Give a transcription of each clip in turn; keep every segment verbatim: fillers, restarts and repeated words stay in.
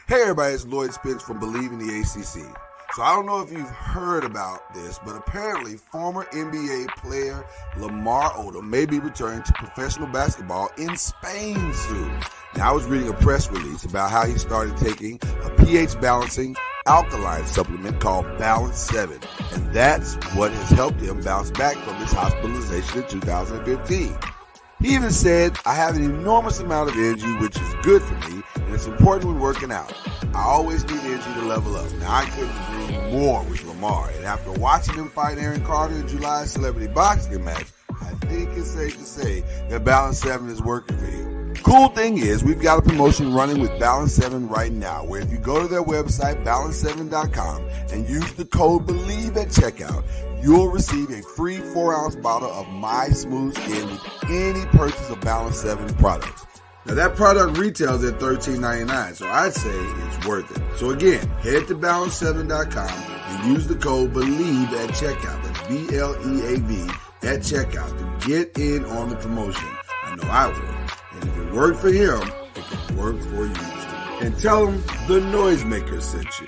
Hey everybody, it's Lloyd Spence from Believe in the A C C. So I don't know if you've heard about this, but apparently former N B A player Lamar Odom may be returning to professional basketball in Spain soon. Now, I was reading a press release about how he started taking a pH balancing alkaline supplement called Balance seven, and that's what has helped him bounce back from his hospitalization in two thousand fifteen. He even said, I have an enormous amount of energy, which is good for me, and it's important when working out. I always need energy to level up. Now, I couldn't agree more with Lamar, and after watching him fight Aaron Carter in July's celebrity boxing match, I think it's safe to say that Balance seven is working for him. Cool thing is, we've got a promotion running with Balance seven right now, where if you go to their website, balance seven dot com, and use the code BELIEVE at checkout, you'll receive a free four ounce bottle of My Smooth Skin with any purchase of Balance seven products. Now, that product retails at thirteen ninety-nine, so I'd say it's worth it. So again, head to balance seven dot com and use the code BELIEVE at checkout. That's B L E A V at checkout to get in on the promotion. I know I will. And if it worked for him, it can work for you too. And tell him the Noisemaker sent you.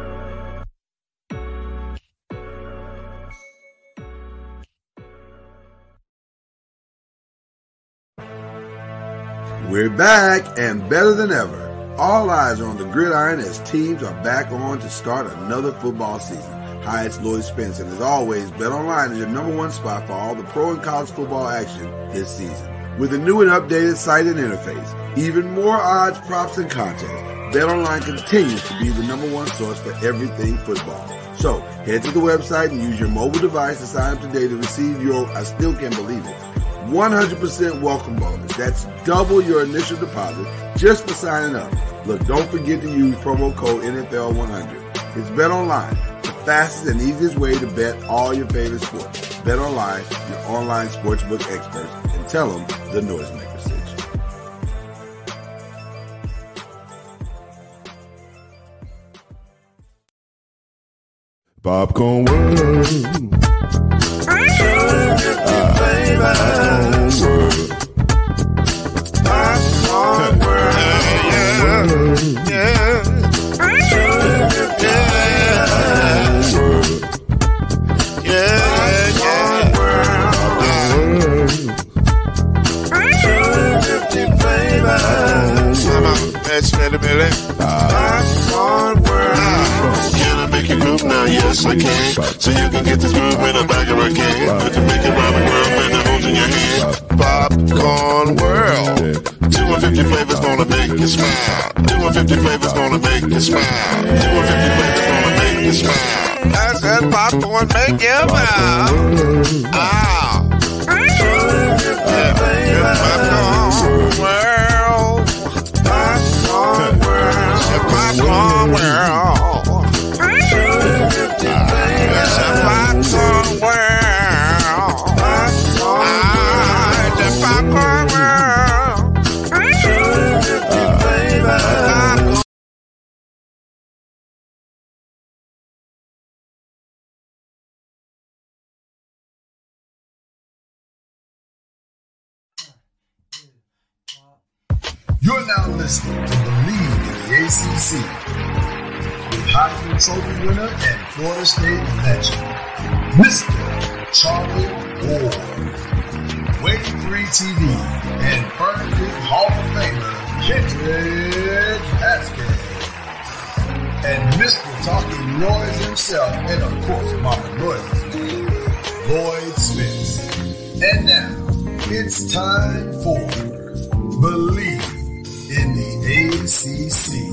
We're back and better than ever. All eyes are on the gridiron as teams are back on to start another football season. Hi, it's Lloyd Spence, and as always, BetOnline is your number one spot for all the pro and college football action this season. With a new and updated site and interface, even more odds, props, and contests, BetOnline continues to be the number one source for everything football. So, head to the website and use your mobile device to sign up today to receive your, I still can't believe it, one hundred percent welcome bonus. That's double your initial deposit just for signing up. Look, don't forget to use promo code N F L one hundred. It's BetOnline, the fastest and easiest way to bet all your favorite sports. BetOnline, your online sportsbook experts, and tell them the Noisemaker sent you. Popcorn World. Can I make you move now? Yes, I can. So you can get this groove in the back of a can. You can make it rhyme and groove and it holds in your hand. Popcorn World. two hundred fifty flavors gonna make you smile. two hundred fifty flavors gonna make you smile. two hundred fifty flavors gonna make you smile. I said popcorn make you smile. Ah. Yeah. Popcorn World. Popcorn World. Popcorn World. It's a popcorn world. Ah, it's a popcorn world. Popcorn. You're now listening to Believe in the A C C with Heisman Trophy winner and Florida State legend, Mister Charlie Ward, Wave three T V, and Furniture Hall of Famer Kendrick Haskins, and Mister Talking Noise himself, and of course Mama Noise's name, Lloyd Spence. And now, it's time for Believe in the A C C.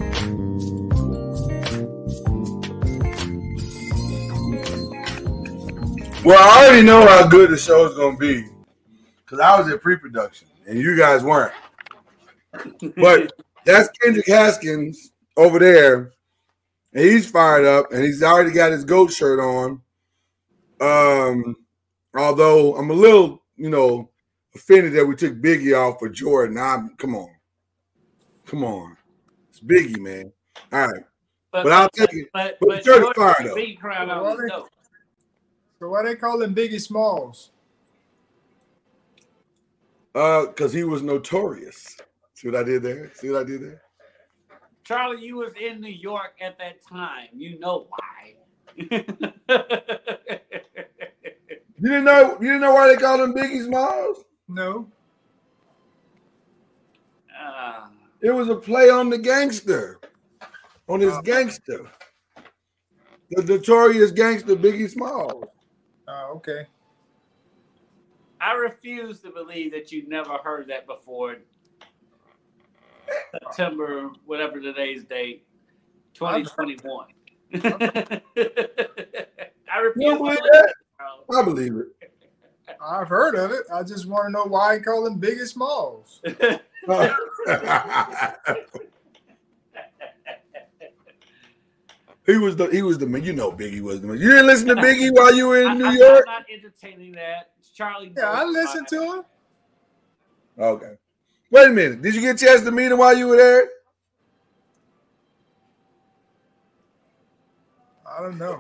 Well, I already know how good the show is going to be because I was at pre-production and you guys weren't. But that's Kendrick Haskins over there, and he's fired up, and he's already got his GOAT shirt on. Um, although I'm a little, you know, offended that we took Biggie off for Jordan. I'm, come on. Come on. It's Biggie, man. All right. But, but I'll take it. But, but, but Jordan fired up. Big crowd out was dope. So why they call him Biggie Smalls? Uh, because he was notorious. See what I did there? See what I did there? Charlie, you was in New York at that time. You know why. You didn't know you didn't know why they called him Biggie Smalls? No. Uh, It was a play on the gangster. On his Uh, gangster. The notorious gangster Biggie Smalls. Oh, okay. I refuse to believe that you never heard that before. September, whatever today's date, twenty twenty-one. I refuse You to don't believe believe that? it, I believe it. I've heard of it. I just want to know why he call him Biggie Smalls. He was the he was the man. You know Biggie was the man. You didn't listen to Biggie while you were in I, New I, York? I'm not entertaining that. Charlie. Yeah, I listened to him. Okay. Wait a minute. Did you get a chance to meet him while you were there? I don't know.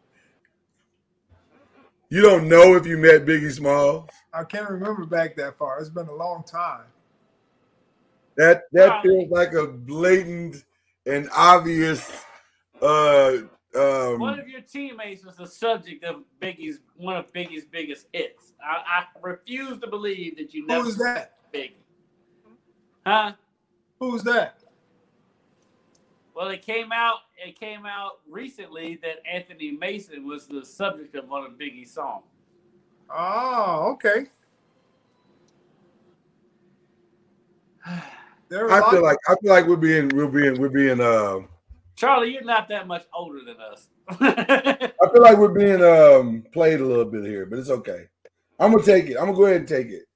You don't know if you met Biggie Smalls? I can't remember back that far. It's been a long time. That that Probably. feels like a blatant and obvious uh um One of your teammates was the subject of Biggie's one of Biggie's biggest hits. I, I refuse to believe that you never Who's that? Biggie. Huh? Who's that? Well, it came out. It came out recently that Anthony Mason was the subject of one of Biggie's songs. Oh, okay. There were I a feel lot- like I feel like we're being we're being we're being uh Charlie, you're not that much older than us. I feel like we're being um played a little bit here, but it's okay. I'm gonna take it. I'm gonna go ahead and take it.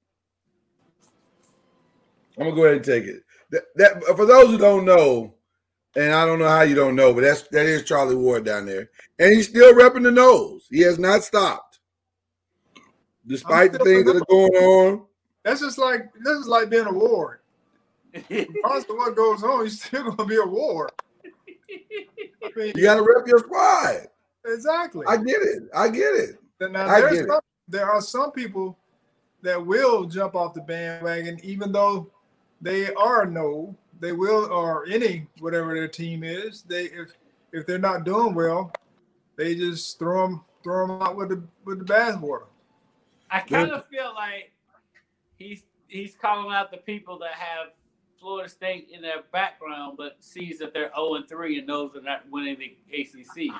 I'm gonna go ahead and take it. That, that for those who don't know, and I don't know how you don't know, but that's that is Charlie Ward down there, and he's still repping the nose. He has not stopped, despite the still things that are going on. That's just like this is like being a ward. Regardless of what goes on, you're still gonna be a ward. I mean, You got to rep your squad. exactly. I get it. I get it. Now, I there's get it. some, there are some people that will jump off the bandwagon, even though they are no, they will, or any whatever their team is. They if if they're not doing well, they just throw them throw them out with the with the bathwater. I kind of feel like he's he's calling out the people that have Florida State in their background, but sees that they're zero and three and knows they're not winning the A C C.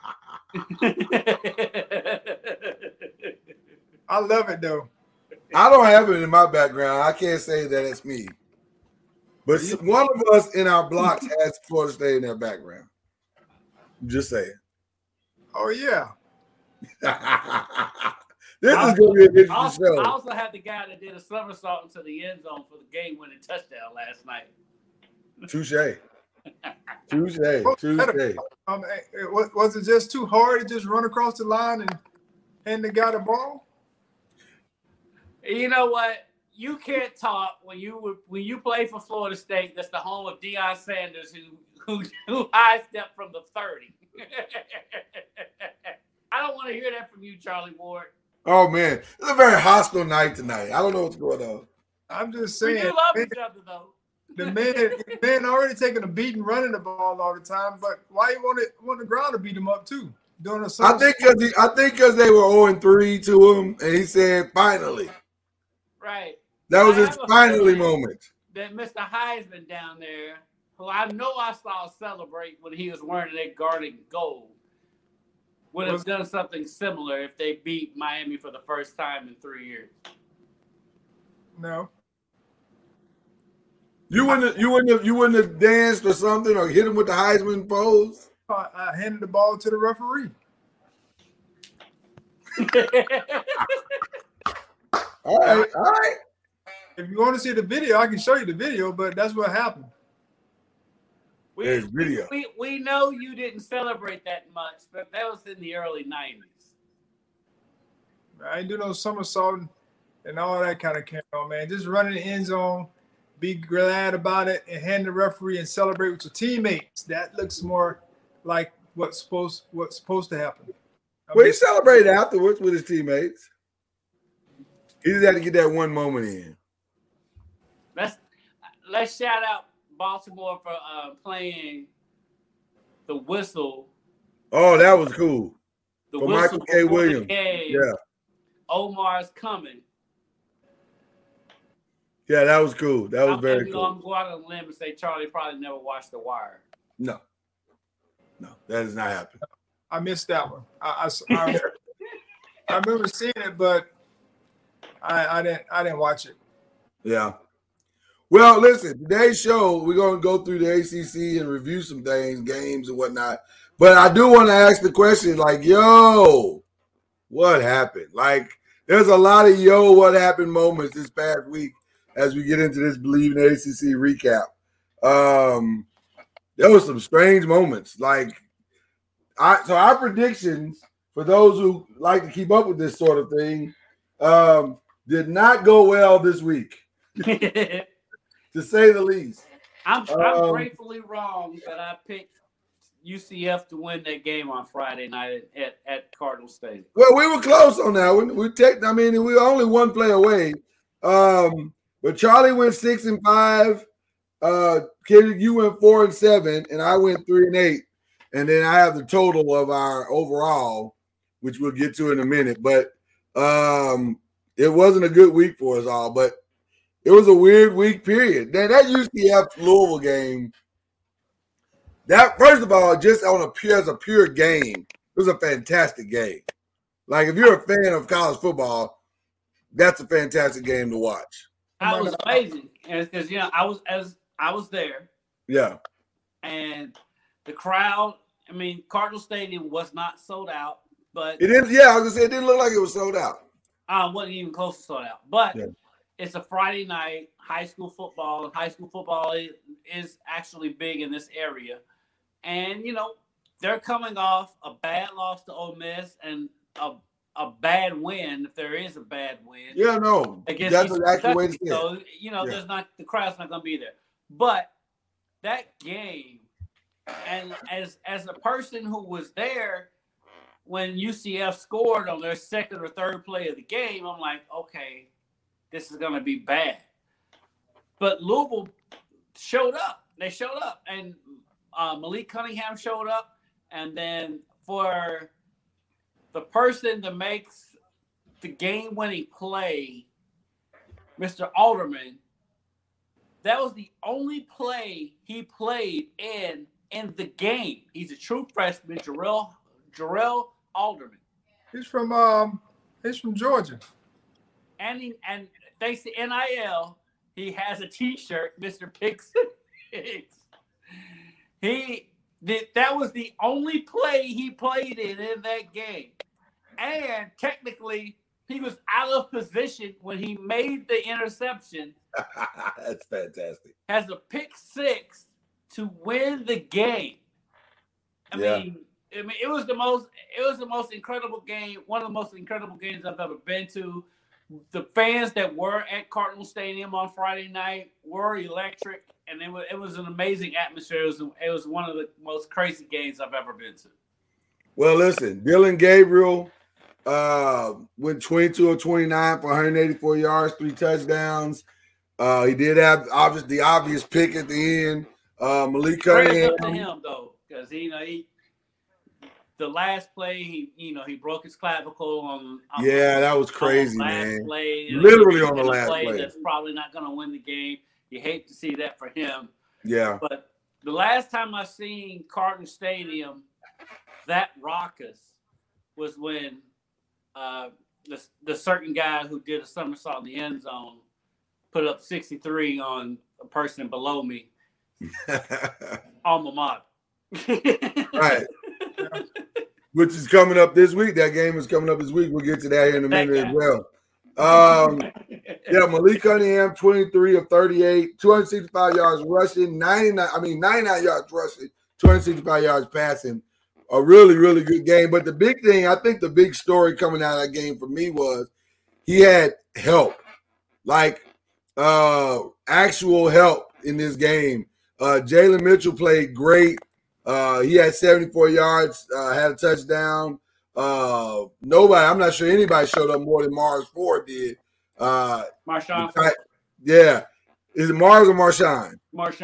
I love it though. I don't have it in my background. I can't say that it's me. But one of us in our blocks has Florida State in their background. I'm just saying. Oh yeah. This is going to be an interesting Also, show. I also had the guy that did a somersault into the end zone for the game-winning touchdown last night. Touche. Touche. Touche. Um, it- was was it just too hard to just run across the line and hand the guy the ball? You know what? You can't talk when you when you play for Florida State. That's the home of Deion Sanders, who who who high step from the thirty. I don't want to hear that from you, Charlie Ward. Oh, man. It's a very hostile night tonight. I don't know what's going on. I'm just We saying. do love man, each other, though. the man, the man already taking a beating running the ball all the time, but why you want it want the ground to beat him up too? Doing a I think because I think because they were zero and three to him, and he said, finally. Right. That was I his have a finally feeling moment. That Mister Heisman down there, who I know I saw celebrate when he was wearing that garnet gold, would have done something similar if they beat Miami for the first time in three years. No. You wouldn't have, you wouldn't have, you wouldn't have danced or something or hit him with the Heisman pose? I, I handed the ball to the referee. All right, all right. If you want to see the video, I can show you the video, but that's what happened. We, There's video. We, we know you didn't celebrate that much, but that was in the early nineties. I ain't do no somersault and all that kind of carry on, man. Just run in the end zone, be glad about it, and hand the referee and celebrate with your teammates. That looks more like what's supposed what's supposed to happen. I'm Well, he just- celebrated afterwards with his teammates. He just had to get that one moment in. Let's let's shout out Baltimore for uh, playing the whistle. Oh, that was cool. The For whistle Michael K. before the Williams. game, Yeah. Omar's coming. Yeah, that was cool. That was I'm very maybe cool. I'm going out on a limb and say Charlie probably never watched The Wire. No. No, that does not happen. I missed that one. I, I, I, I remember seeing it, but I, I didn't. I didn't watch it. Yeah. Well, listen, today's show, we're going to go through the A C C and review some things, games and whatnot. But I do want to ask the question, like, yo, what happened? Like, there's a lot of yo, what happened moments this past week as we get into this Believe in the A C C recap. Um, there were some strange moments. Like, I so our predictions, for those who like to keep up with this sort of thing, um, did not go well this week, to say the least. I'm, I'm Um, gratefully wrong that I picked U C F to win that game on Friday night at, at, at Cardinal Stadium. Well, we were close on that one. We take, I mean, we were only one play away. Um, but Charlie went six and five. Uh, Kendrick, you went four and seven, and I went three and eight. And then I have the total of our overall, which we'll get to in a minute. But um, it wasn't a good week for us all. But it was a weird week period. Then that U C F Louisville game. That, first of all, just on a pure as a pure game, it was a fantastic game. Like, if you're a fan of college football, that's a fantastic game to watch. That was amazing, because you know I was as I was there, Yeah, and the crowd. I mean, Cardinal Stadium was not sold out, but it is. Yeah, I was gonna say it didn't look like it was sold out. uh, wasn't even close to sold out. But Yeah. it's a Friday night, high school football, and high school football is, is actually big in this area. And, you know, they're coming off a bad loss to Ole Miss and a, a bad win, if there is a bad win. Yeah, no, Against that's East the actual way to say Kentucky. it. So, you know, Yeah. there's not the crowd's not going to be there. But that game, and as as a person who was there when U C F scored on their second or third play of the game, I'm like, okay, this is going to be bad. But Louisville showed up. They showed up, and uh, Malik Cunningham showed up, and then for the person that makes the game-winning play, Mister Alderman, that was the only play he played in in the game. He's a true freshman, Jarrell, Jarrell Alderman. He's from um, he's from Georgia. And he, and thanks to N I L, he has a T-shirt, Mister Pixon. he did, that was the only play he played in in that game, and technically he was out of position when he made the interception. That's fantastic. Has a pick six to win the game. I Yeah. mean, I mean, it was the most, it was the most incredible game. One of the most incredible games I've ever been to. The fans that were at Cardinal Stadium on Friday night were electric, and it was, it was an amazing atmosphere. It was, it was one of the most crazy games I've ever been to. Well, listen, Dylan Gabriel uh, went twenty-two of twenty-nine for one hundred eighty-four yards, three touchdowns. Uh, he did have obvious, the obvious pick at the end. Uh, Malik Praise Cunningham. up to him though, because you know he, the last play, he you know he broke his clavicle on. on Yeah, that was on crazy, the last man. Play, Literally on the in a last play. play. That's probably not going to win the game. You hate to see that for him. Yeah. But the last time I seen Cardinal Stadium that raucous was when uh, the the certain guy who did a somersault in the end zone put up sixty-three on a person below me. Alma mater. Right. Which is coming up this week. That game is coming up this week. We'll get to that here in a That minute guy. as well. Um, yeah, Malik Cunningham, twenty-three of thirty-eight, two hundred sixty-five yards rushing, ninety-nine, I mean, ninety-nine yards rushing, two hundred sixty-five yards passing. A really, really good game. But the big thing, I think the big story coming out of that game for me was he had help, like uh, actual help in this game. Uh, Jalen Mitchell played great. Uh, he had seventy-four yards, uh, had a touchdown. Uh, nobody, I'm not sure anybody showed up more than Mars Ford did. Uh, Marshawn. yeah. Is it Mars or Marshawn? Marshawn.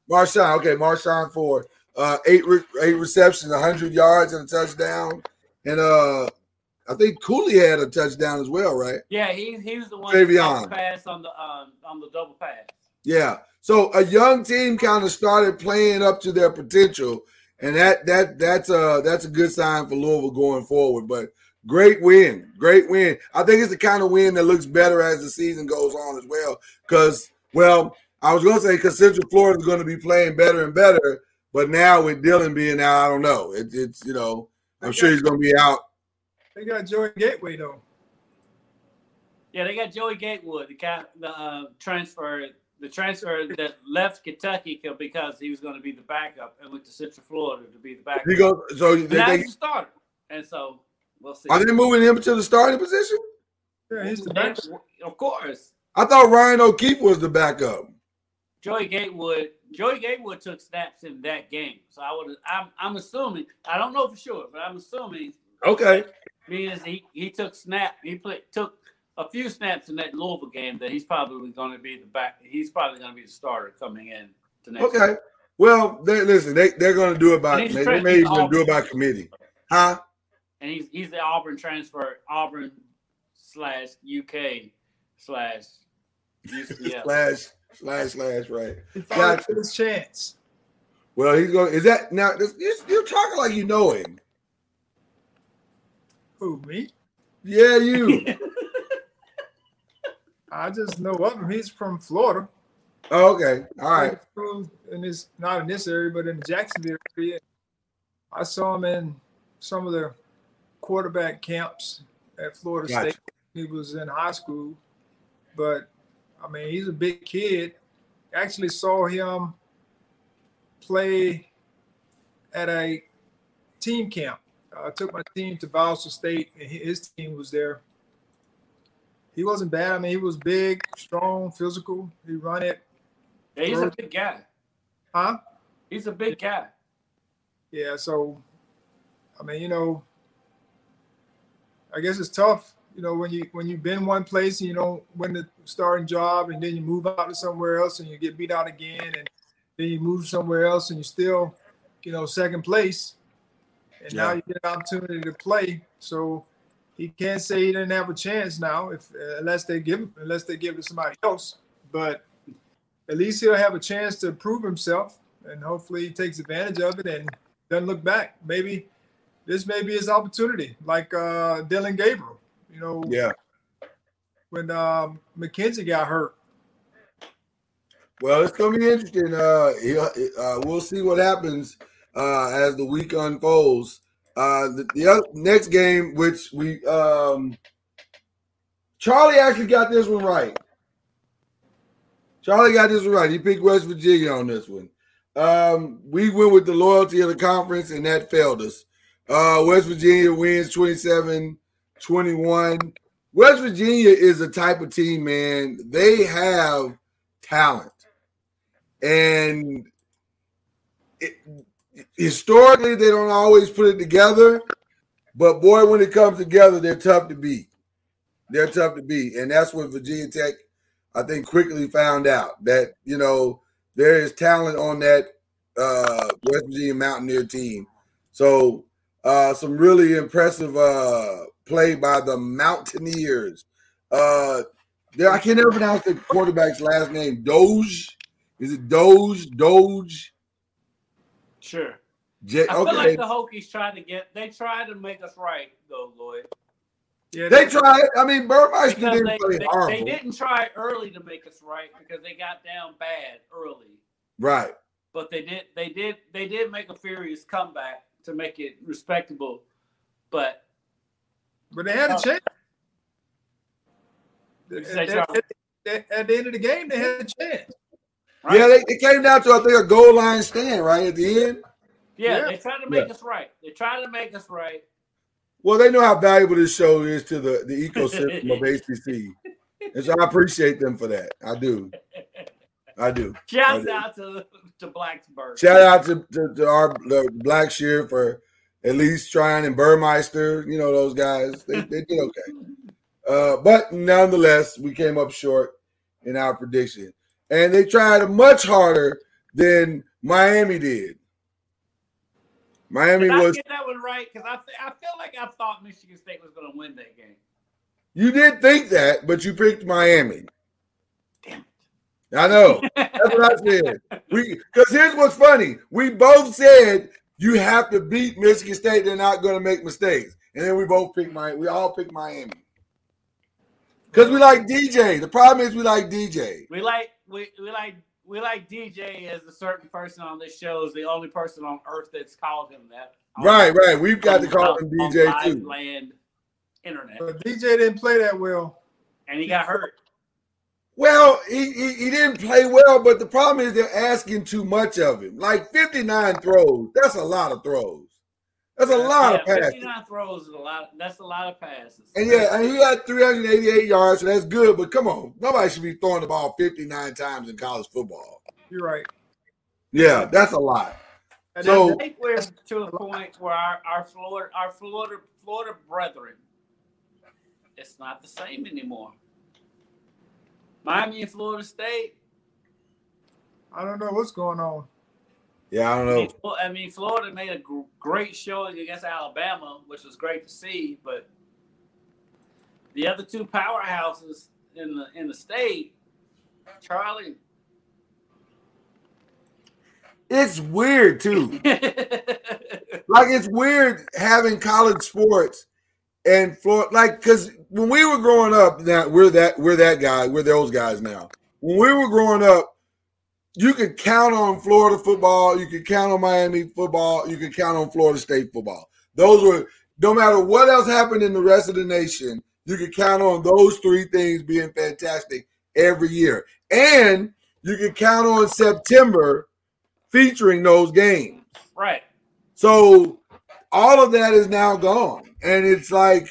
Marshawn, okay, Marshawn Ford. Uh, eight re- eight receptions, one hundred yards and a touchdown. And uh, I think Cooley had a touchdown as well, right? Yeah, he he was the one Travion. that pass on the um, on the double pass. Yeah. So a young team kind of started playing up to their potential, and that that that's a that's a good sign for Louisville going forward. But great win, great win. I think it's the kind of win that looks better as the season goes on as well. Because, well, I was going to say because Central Florida is going to be playing better and better, but now with Dylan being out, I don't know. It, it's you know, I'm sure he's going to be out. They got Joey Gateway though. Yeah, they got Joey Gatewood, the cap, the uh, transfer, the transfer that left Kentucky because he was going to be the backup and went to Central Florida to be the backup. He goes, so And they, now they, he's a starter, and so we'll see. are they moving him to the starting position? Yeah, he's the best. Of course, I thought Ryan O'Keefe was the backup. Joey Gatewood. Joey Gatewood took snaps in that game, so I would. I'm, I'm assuming. I don't know for sure, but I'm assuming. Okay. Means he he took snap. He played took a few snaps in that Louisville game that he's probably going to be the back. He's probably going to be the starter coming in to next. Okay. Year. Well, they, listen, they they're going to do it by And he's they, tra- they may he's even do Auburn. it by committee, huh? And he's he's the Auburn transfer, Auburn slash U K slash U C F. slash slash slash right. He finally Gotcha. got his chance. Well, he's going. Is that now? This, you're, you're talking like you know him. Who, me? Yeah, you. I just know of him. He's from Florida. Oh, okay. All right. In this, not in this area, but in the Jacksonville area. I saw him in some of the quarterback camps at Florida Gotcha. State. He was in high school, but I mean, he's a big kid. Actually saw him play at a team camp. I uh, took my team to Valsa State, and his team was there. He wasn't bad. I mean, he was big, strong, physical. He run it. Yeah, he's a big guy. Huh? He's a big guy. Yeah, so, I mean, you know, I guess it's tough, you know, when you when you've been one place and you don't win the starting job, and then you move out to somewhere else and you get beat out again, and then you move somewhere else and you're still, you know, second place, and Yeah. now you get an opportunity to play. So he can't say he didn't have a chance now, if uh, unless they give him, unless they give it to somebody else. But at least he'll have a chance to prove himself, and hopefully he takes advantage of it and doesn't look back. Maybe this may be his opportunity, like uh, Dylan Gabriel. You know, Yeah. when um, McKenzie got hurt. Well, it's going to be interesting. Uh, uh, we'll see what happens uh, as the week unfolds. Uh, the, the other, next game, which we um, Charlie actually got this one right. Charlie got this one right. He picked West Virginia on this one. Um, we went with the loyalty of the conference, and that failed us. Uh, West Virginia wins twenty-seven twenty-one. West Virginia is the type of team, man. They have talent. And it, historically, they don't always put it together. But, boy, when it comes together, they're tough to beat. They're tough to beat. And that's what Virginia Tech, I think, quickly found out. That, you know, there is talent on that uh, West Virginia Mountaineer team. So, uh, some really impressive uh, play by the Mountaineers. Uh, there, I can never pronounce the quarterback's last name. Doge? Is it Doge? Doge? Sure. J- I feel okay. like the Hokies tried to get. They tried to make us right, though, Lloyd. Yeah, They tried. I mean, Burmeister Because didn't they, play they, horrible. they didn't try early to make us right because they got down bad early. Right. But they did. They did. They did make a furious comeback to make it respectable. But But they had a chance. What'd you At, say, at- Charles? at- at the end of the game, they had a chance. right? Yeah, they, it came down to, I think, a goal line stand, right, at the end. yeah, yeah. they tried to make Yeah. us right. They tried to make us right. Well, they know how valuable this show is to the, the ecosystem of A C C. And so I appreciate them for that. I do. I do. Shouts I out to to Blacksburg. Shout out to, to, to our the Black Shear for at least trying, and Burmeister, you know, those guys. They, they did okay. Uh, but nonetheless, we came up short in our prediction. And they tried much harder than Miami did. Miami Did I was. get that one right? Because I, th- I feel like I thought Michigan State was going to win that game. You did think that, but you picked Miami. Damn it. I know. That's what I said. We because here's what's funny. We both said you have to beat Michigan State. They're not going to make mistakes. And then we both picked Miami. We all picked Miami. Because we like D J. The problem is we like D J. We like we, we like we like D J as a certain person on this show is the only person on earth that's called him that. Right, right. We've got to call him D J on too. Land internet. But D J didn't play that well. And he got hurt. Well, he, he he didn't play well, but the problem is they're asking too much of him. Like fifty-nine throws. That's a lot of throws. That's a lot yeah, of passes. fifty-nine throws is a lot. That's a lot of passes. And yeah, and he got three hundred eighty-eight yards, so that's good. But come on, nobody should be throwing the ball fifty-nine times in college football. You're right. Yeah, that's a lot. And So I think we're to a point where our, our Florida, our Florida, Florida brethren, it's not the same anymore. Miami and Florida State. I don't know what's going on. yeah, I don't I know. mean, Flo- I mean, Florida made a gr- great showing against Alabama, which was great to see. But the other two powerhouses in the in the state, Charlie. It's weird too. Like it's weird having college sports and Florida, like because when we were growing up, now we're that we're that guy, we're those guys now. When we were growing up, you could count on Florida football, you could count on Miami football, you could count on Florida State football. Those were no matter what else happened in the rest of the nation, you could count on those three things being fantastic every year, and you could count on September featuring those games. Right. So all of that is now gone. And it's like,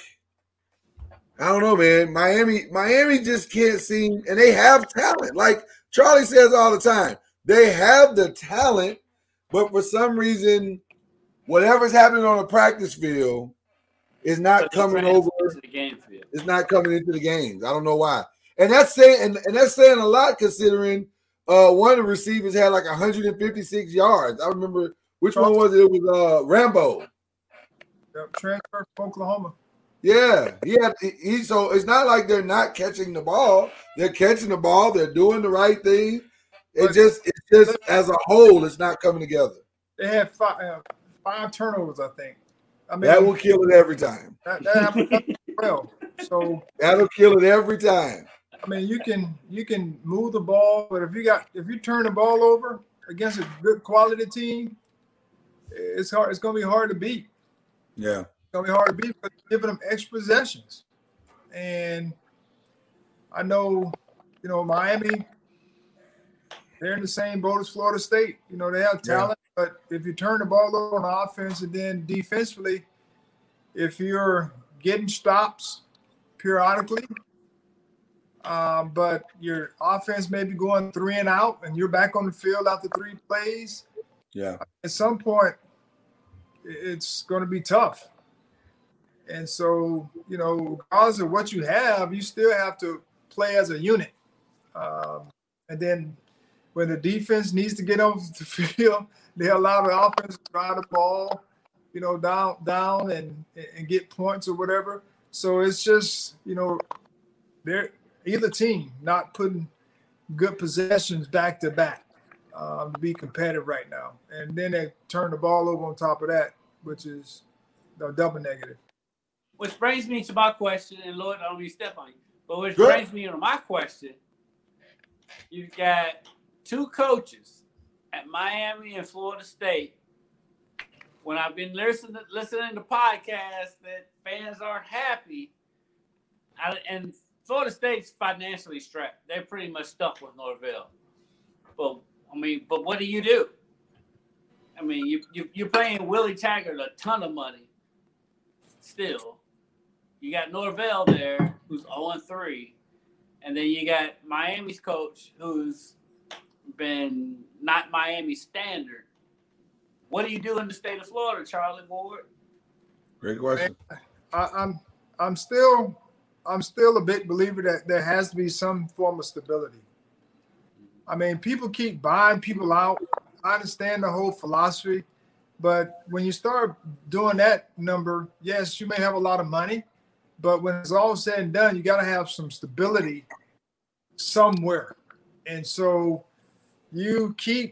I don't know, man. Miami, Miami just can't seem, and they have talent. Like Charlie says all the time, they have the talent, but for some reason, whatever's happening on a practice field is not But coming the over. to the game field. It's not coming into the games. I don't know why. And that's saying, and, and that's saying a lot considering uh, one of the receivers had like one hundred fifty-six yards. I remember which one was it? It was uh, Rambo. Yep, transfer from Oklahoma. Yeah, he had he, he. So it's not like they're not catching the ball. They're catching the ball. They're doing the right thing. It But- just, it's just as a whole, it's not coming together. They had five, uh, five turnovers, I think. I mean, That will kill it every time. that, that happened as well. So That'll kill it every time. I mean, you can you can move the ball, but if you got if you turn the ball over against a good quality team, it's hard. It's going to be hard to beat. Yeah. It's going to be hard to beat because you're giving them extra possessions. And I know, you know, Miami, they're in the same boat as Florida State. You know, they have talent, yeah. But if you turn the ball over on offense and then defensively, if you're getting stops periodically, um, but your offense may be going three and out and you're back on the field after three plays, yeah, at some point it's going to be tough. And so, you know, regardless of what you have, you still have to play as a unit. Um, and then when the defense needs to get off the field, they allow the offense to drive the ball, you know, down, down and, and get points or whatever. So it's just, you know, they're either team not putting good possessions back to back um, to be competitive right now. And then they turn the ball over on top of that, which is a double negative. Which brings me to my question, and Lord, I don't mean to step on you, but which Good. brings me to my question. You've got two coaches at Miami and Florida State. When I've been listening listening to podcasts that fans aren't happy, I, and Florida State's financially strapped. They're pretty much stuck with Norvell. But I mean, but what do you do? I mean, you, you you're paying Willie Taggart a ton of money. Still, you got Norvell there, who's oh and three, and then you got Miami's coach, who's been not Miami standard. What do you do in the state of Florida, Charlie Ward? Great question. I, I'm I'm still I'm still a big believer that there has to be some form of stability. I mean, people keep buying people out. I understand the whole philosophy, but when you start doing that number, yes, you may have a lot of money, but when it's all said and done, you got to have some stability somewhere. And so you keep,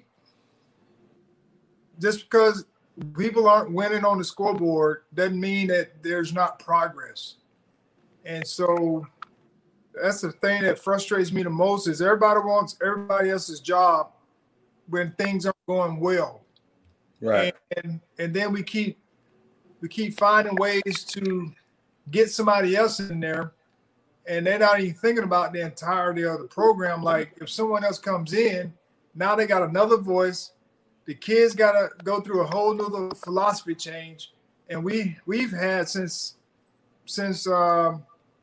just because people aren't winning on the scoreboard doesn't mean that there's not progress. And so that's the thing that frustrates me the most is everybody wants everybody else's job when things aren't going well. Right. And, and then we keep we keep finding ways to get somebody else in there, and they're not even thinking about the entirety of the program. Like if someone else comes in, now they got another voice. The kids got to go through a whole nother philosophy change. And we we've had since since um,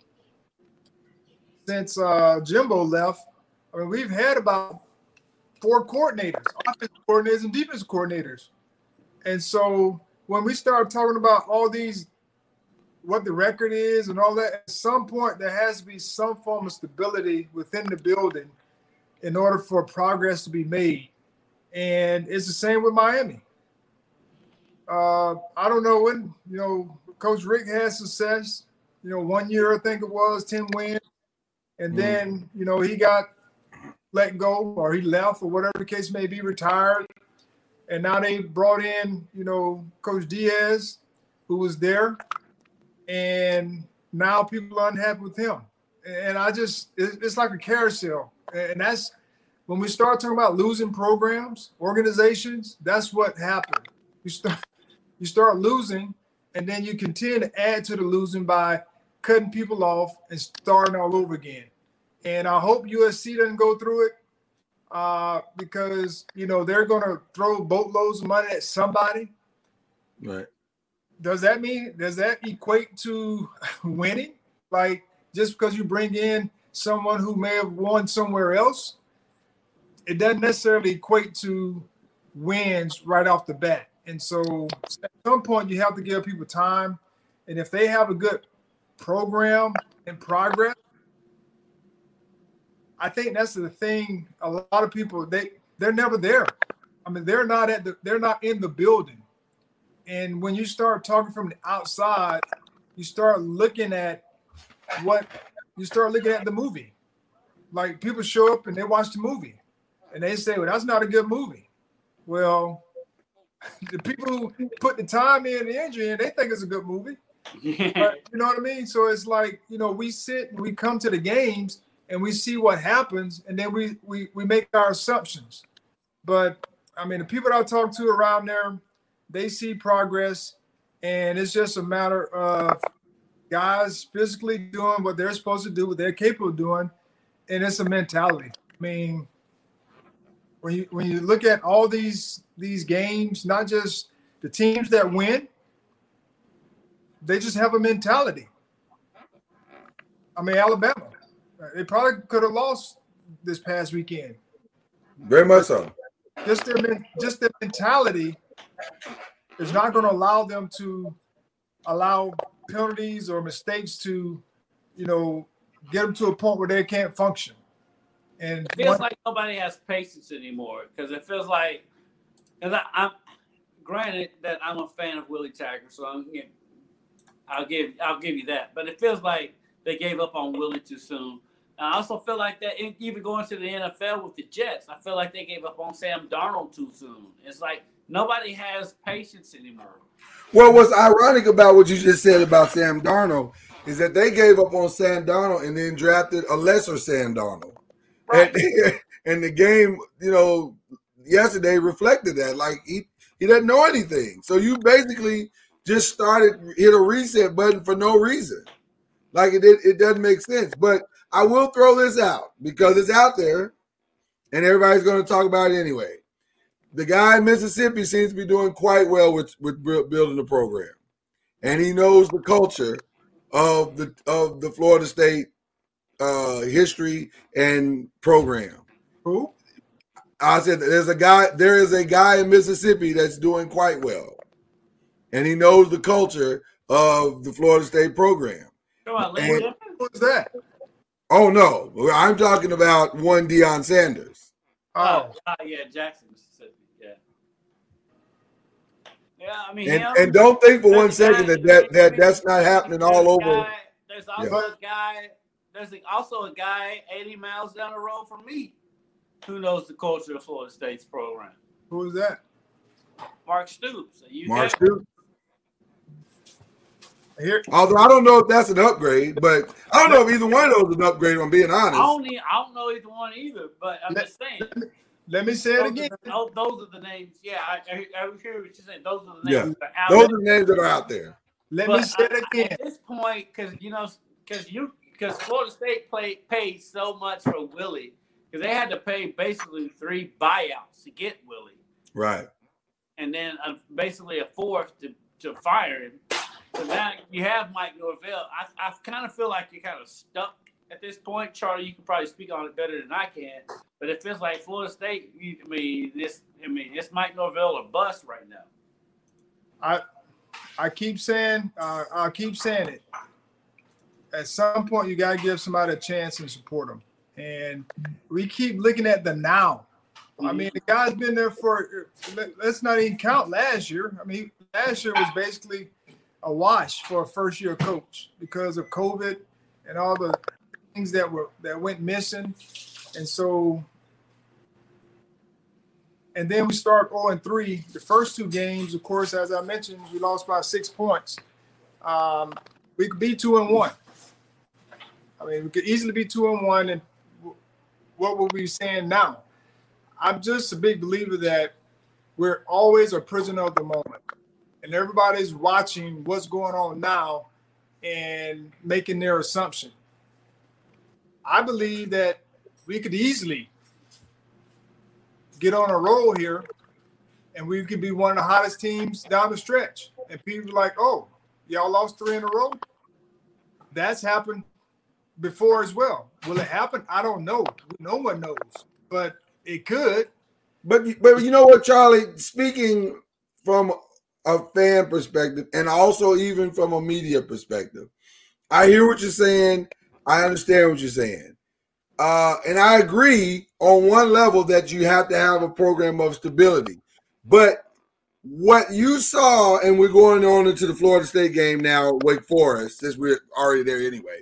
since uh, Jimbo left. I mean, we've had about four coordinators, offensive coordinators and defensive coordinators. And so when we start talking about all these, what the record is and all that, at some point there has to be some form of stability within the building in order for progress to be made. And it's the same with Miami. Uh, I don't know when, you know, Coach Rick had success, you know, one year I think it was, ten wins. And then, you know, he got let go or he left or whatever the case may be, retired. And now they brought in, you know, Coach Diaz, who was there. And now people are unhappy with him. And I just, it's like a carousel. And that's, when we start talking about losing programs, organizations, that's what happened. You start, you start losing, and then you continue to add to the losing by cutting people off and starting all over again. And I hope U S C doesn't go through it uh, because, you know, they're going to throw boatloads of money at somebody. Right. Does that mean, does that equate to winning? Like, just because you bring in someone who may have won somewhere else, it doesn't necessarily equate to wins right off the bat. And so at some point you have to give people time. And if they have a good program in progress, I think that's the thing. A lot of people, they, they're never there. I mean, they're not at the, they're not in the building. And when you start talking from the outside, you start looking at what you start looking at the movie. Like people show up and they watch the movie and they say, well, that's not a good movie. Well, the people who put the time in, the energy in, they think it's a good movie. But, you know what I mean? So it's like, you know, we sit and we come to the games and we see what happens and then we we we make our assumptions. But I mean, the people that I talk to around there, they see progress, and it's just a matter of guys physically doing what they're supposed to do, what they're capable of doing, and it's a mentality. I mean, when you when you look at all these these games, not just the teams that win, they just have a mentality. I mean, Alabama, they probably could have lost this past weekend. Very much so. Just their just their mentality is not going to allow them to allow penalties or mistakes to, you know, get them to a point where they can't function. And it feels one, like nobody has patience anymore because it feels like, because I'm granted that I'm a fan of Willie Taggart, so I'm, I'll give I'll give you that. But it feels like they gave up on Willie too soon. And I also feel like that even going to the N F L with the Jets, I feel like they gave up on Sam Darnold too soon. It's like nobody has patience anymore. Well, what's ironic about what you just said about Sam Darnold is that they gave up on Sam Darnold and then drafted a lesser Sam Darnold. Right. And, and the game, you know, yesterday reflected that. Like, he, he doesn't know anything. So you basically just started, hit a reset button for no reason. Like, it, it doesn't make sense. But I will throw this out because it's out there and everybody's going to talk about it anyway. The guy in Mississippi seems to be doing quite well with, with building the program. And he knows the culture of the of the Florida State uh, history and program. Who? I said there's a guy, there is a guy in Mississippi that's doing quite well. And he knows the culture of the Florida State program. Come on, and, who's that? Oh, no. I'm talking about one Deion Sanders. Oh, uh, yeah, Jackson, Mississippi. Yeah. Yeah, I mean, And, him, and don't think for one there's a second guy- that, that, that that's not happening there's all a over. guy- There's also Yeah. a guy. There's a, also a guy eighty miles down the road from me who knows the culture of Florida State's program. Who is that? Mark Stoops. You Mark got- Stoops. Here, Although I don't know if that's an upgrade, but I don't know if either one of those is an upgrade, if I'm being I honest. don't, need, I don't know either one either, but I'm Let- just saying. let me say it Those again. are, the, those, those are the names. Yeah, I, I, I hear what you're saying. Those are the Yeah. names that are out Those there. are the names that are out there. Let But me say I- it I- again. at this point, because you know, because you, because Florida State play, paid so much for Willie, because they had to pay basically three buyouts to get Willie, Right. and then uh, basically a fourth to, to fire him. So now you have Mike Norvell. I, I kind of feel like you're kind of stuck at this point. Charlie, you can probably speak on it better than I can, but it feels like Florida State. You, I mean, this. I mean, it's Mike Norvell or bust right now. I I keep saying uh, I keep saying it. At some point, you gotta give somebody a chance and support them. And we keep looking at the now. I mean, the guy's been there for. Let, let's not even count last year. I mean, last year was basically a wash for a first-year coach because of COVID and all the things that were that went missing. And so, and then we start oh and three. The first two games, of course, as I mentioned, we lost by six points. Um, we could be two and one. I mean, we could easily be two and one. And what will we be saying now? I'm just a big believer that we're always a prisoner of the moment. And everybody's watching what's going on now and making their assumption. I believe that we could easily get on a roll here and we could be one of the hottest teams down the stretch. And people are like, oh, y'all lost three in a row? That's happened before as well. Will it happen? I don't know. No one knows. But it could. But but you know what, Charlie? Speaking from a fan perspective and also even from a media perspective, I hear what you're saying. I understand what you're saying. Uh, and I agree on one level that you have to have a program of stability. But what you saw, and we're going on into the Florida State game now, Wake Forest, since we're already there anyway.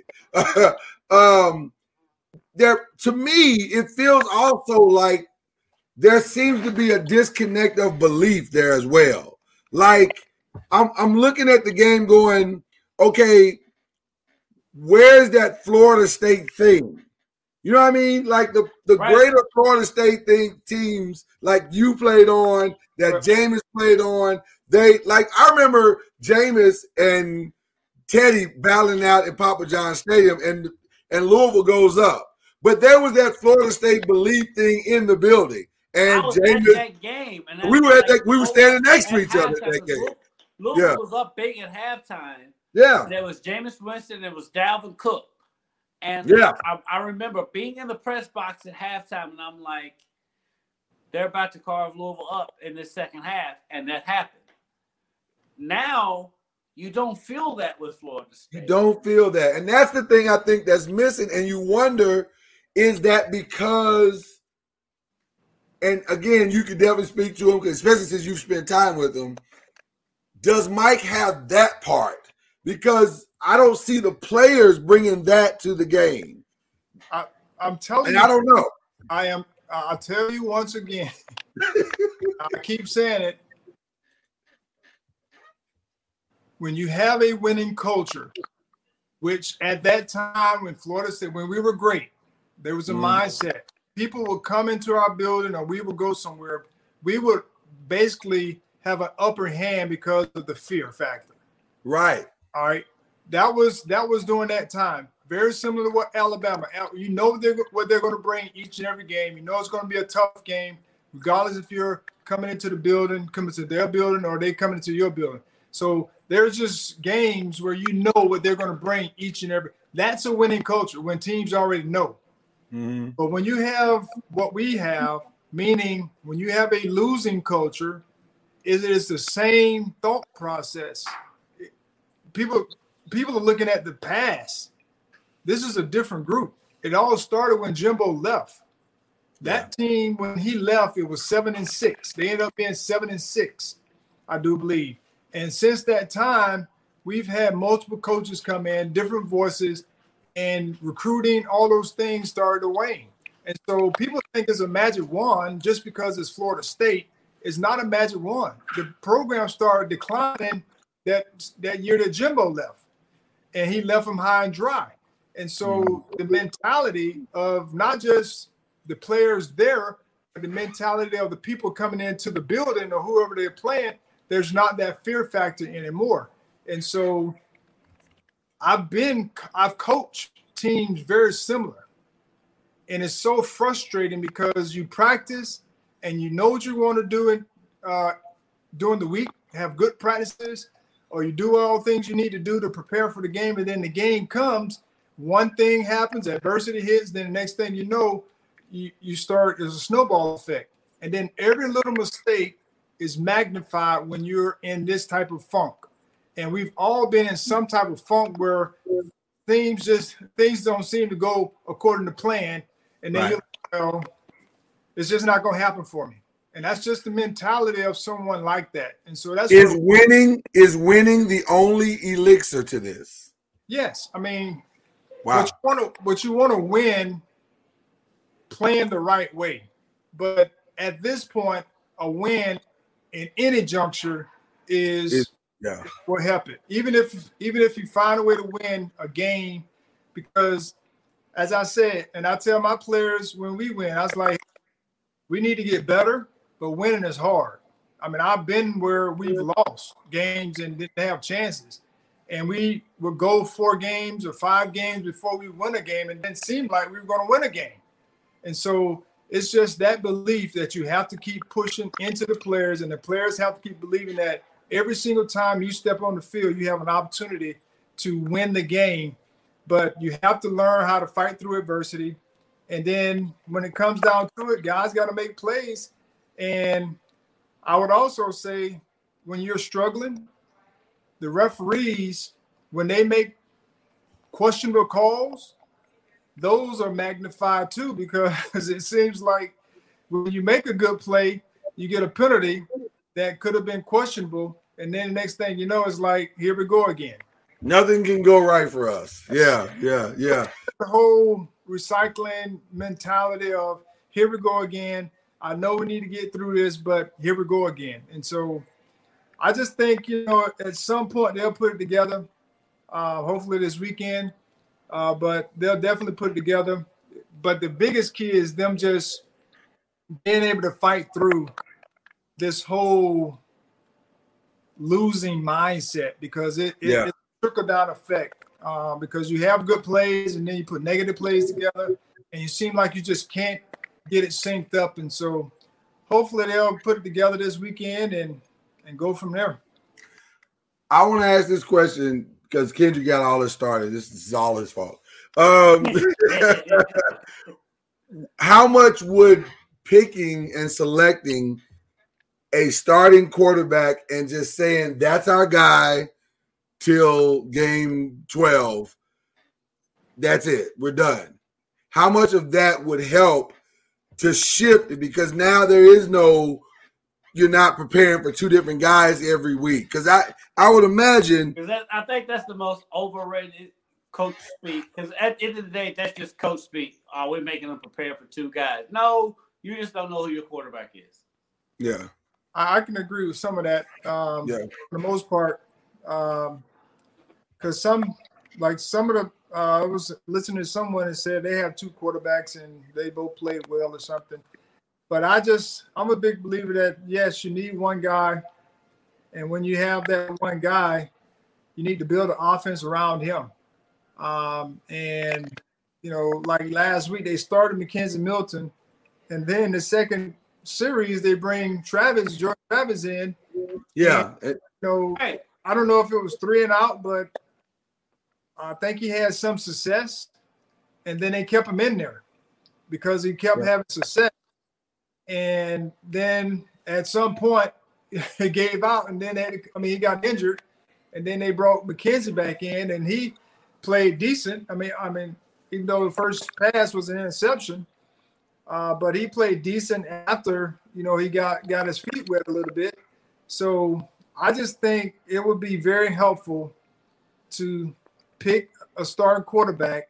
um, there, to me, it feels also like there seems to be a disconnect of belief there as well. Like, I'm, I'm looking at the game going, okay, where's that Florida State thing? You know what I mean? Like the, the Right. greater Florida State thing, teams like you played on, that Right. Jameis played on, they like I remember Jameis and Teddy battling out at Papa John Stadium and and Louisville goes up. But there was that Florida State belief thing in the building. I And was at Jameis, that game, and we were at that, we were at standing next to at each other at halftime, that game. Louisville, Louisville Yeah. was up big at halftime. Yeah. There was Jameis Winston, there was Dalvin Cook. And Yeah. I, I remember being in the press box at halftime, and I'm like, they're about to carve Louisville up in this second half, and that happened. Now, you don't feel that with Florida State. You don't feel that. And that's the thing I think that's missing. And you wonder, is that because, and again, you could definitely speak to him, especially since you've spent time with him. Does Mike have that part? Because I don't see the players bringing that to the game. I, I'm telling And you. I don't know. I am. I'll tell you once again. I keep saying it. When you have a winning culture, which at that time when Florida State, when we were great, there was a Mm. mindset. People would come into our building or we would go somewhere. We would basically have an upper hand because of the fear factor. Right. All right. That was that was during that time. Very similar to what Alabama. You know they're, what they're going to bring each and every game. You know it's going to be a tough game, regardless if you're coming into the building, coming to their building, or they coming into your building. So there's just games where you know what they're going to bring each and every. That's a winning culture when teams already know. Mm-hmm. But when you have what we have, meaning when you have a losing culture, it is the same thought process. People, people are looking at the past. This is a different group. It all started when Jimbo left. That team, when he left, it was seven and six. They ended up being seven and six. I do believe. And since that time, we've had multiple coaches come in, different voices, and recruiting, all those things started to wane. And so people think it's a magic wand just because it's Florida State. It's not a magic wand. The program started declining that, that year that Jimbo left, and he left them high and dry. And so the mentality of not just the players there, but the mentality of the people coming into the building or whoever they're playing, there's not that fear factor anymore. And so I've been, I've coached teams very similar. And it's so frustrating because you practice and you know what you want to do in, uh, during the week, have good practices, or you do all things you need to do to prepare for the game. And then the game comes, one thing happens, adversity hits, then the next thing you know, you, you start, there's a snowball effect. And then every little mistake is magnified when you're in this type of funk. And we've all been in some type of funk where things just things don't seem to go according to plan, and then Right. you're like, well, it's just not going to happen for me. And that's just the mentality of someone like that. And so that's Is what, winning is winning the only elixir to this? yes, I mean, Wow. but you want to but you want to win playing the right way. But at this point, a win in any juncture is Is- Yeah. what happened. Even if even if you find a way to win a game, because as I said, and I tell my players when we win, I was like, we need to get better, but winning is hard. I mean, I've been where we've lost games and didn't have chances. And we would go four games or five games before we win a game, and then seemed like we were going to win a game. And so it's just that belief that you have to keep pushing into the players, and the players have to keep believing that every single time you step on the field, you have an opportunity to win the game, but you have to learn how to fight through adversity. And then when it comes down to it, guys got to make plays. And I would also say when you're struggling, the referees, when they make questionable calls, those are magnified too, because it seems like when you make a good play, you get a penalty that could have been questionable, and then the next thing you know, it's like, here we go again. Nothing can go right for us. Yeah, yeah, yeah. The whole recycling mentality of here we go again. I know we need to get through this, but here we go again. And so I just think, you know, at some point they'll put it together, uh, hopefully this weekend, uh, but they'll definitely put it together. But the biggest key is them just being able to fight through this whole losing mindset, because it, it Yeah. it's a trickle down effect, uh, because you have good plays and then you put negative plays together and you seem like you just can't get it synced up. And so hopefully they'll put it together this weekend and, and go from there. I want to ask this question because Kendrick got all this started. This is all his fault. Um, how much would picking and selecting a starting quarterback and just saying that's our guy till game twelve, that's it, we're done, how much of that would help to shift it? Because now there is no, you're not preparing for two different guys every week. Because I, I would imagine. Because I think that's the most overrated coach speak. Because at the end of the day, that's just coach speak. Are we making them prepare for two guys? No, you just don't know who your quarterback is. Yeah. I, I can agree with some of that. Um, Yeah. For the most part, because um, some, like some of the, uh, I was listening to someone that said they have two quarterbacks and they both played well or something. But I just, I'm a big believer that, yes, you need one guy. And when you have that one guy, you need to build an offense around him. Um, and, you know, like last week, they started Mackenzie Milton. And then the second series, they bring Travis, George Travis in. Yeah. And, you know, Hey, I don't know if it was three and out, but I think he had some success. And then they kept him in there because he kept Yeah. having success. And then at some point, he gave out, and then they had to, I mean, he got injured, and then they brought McKenzie back in, and he played decent. I mean, I mean, even though the first pass was an interception, uh, but he played decent after, you know, he got got his feet wet a little bit. So I just think it would be very helpful to pick a starting quarterback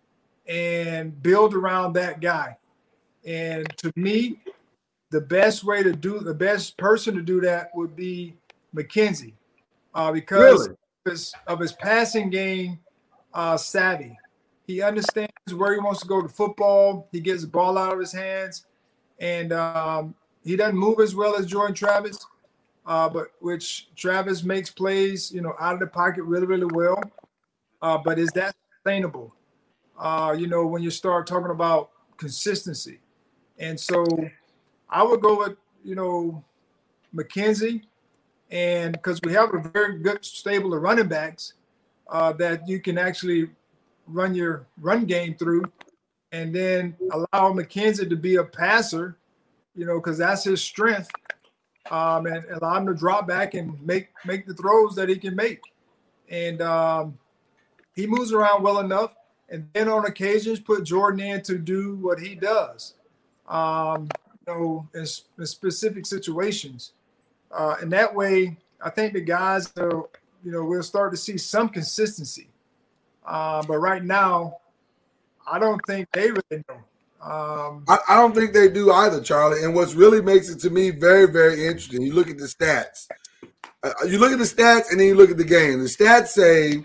and build around that guy. And to me, the best way to do the best person to do that would be McKenzie, uh, because Really? of, his, of his passing game uh, savvy. He understands where he wants to go to football. He gets the ball out of his hands, and um, he doesn't move as well as Jordan Travis, uh, but which Travis makes plays, you know, out of the pocket really, really well. Uh, but is that sustainable? Uh, you know, when you start talking about consistency. And so I would go with, you know, McKenzie, and because we have a very good stable of running backs uh, that you can actually run your run game through, and then allow McKenzie to be a passer, you know, because that's his strength, um, and allow him to drop back and make make the throws that he can make. And um, he moves around well enough, and then on occasions put Jordan in to do what he does, um, you know, in, in specific situations. Uh, and that way, I think the guys, uh, you know, we'll start to see some consistency. Uh, but right now, I don't think they really know. Um, I, I don't think they do either, Charlie. And what really makes it to me very, very interesting, you look at the stats. Uh, you look at the stats and then you look at the game. The stats say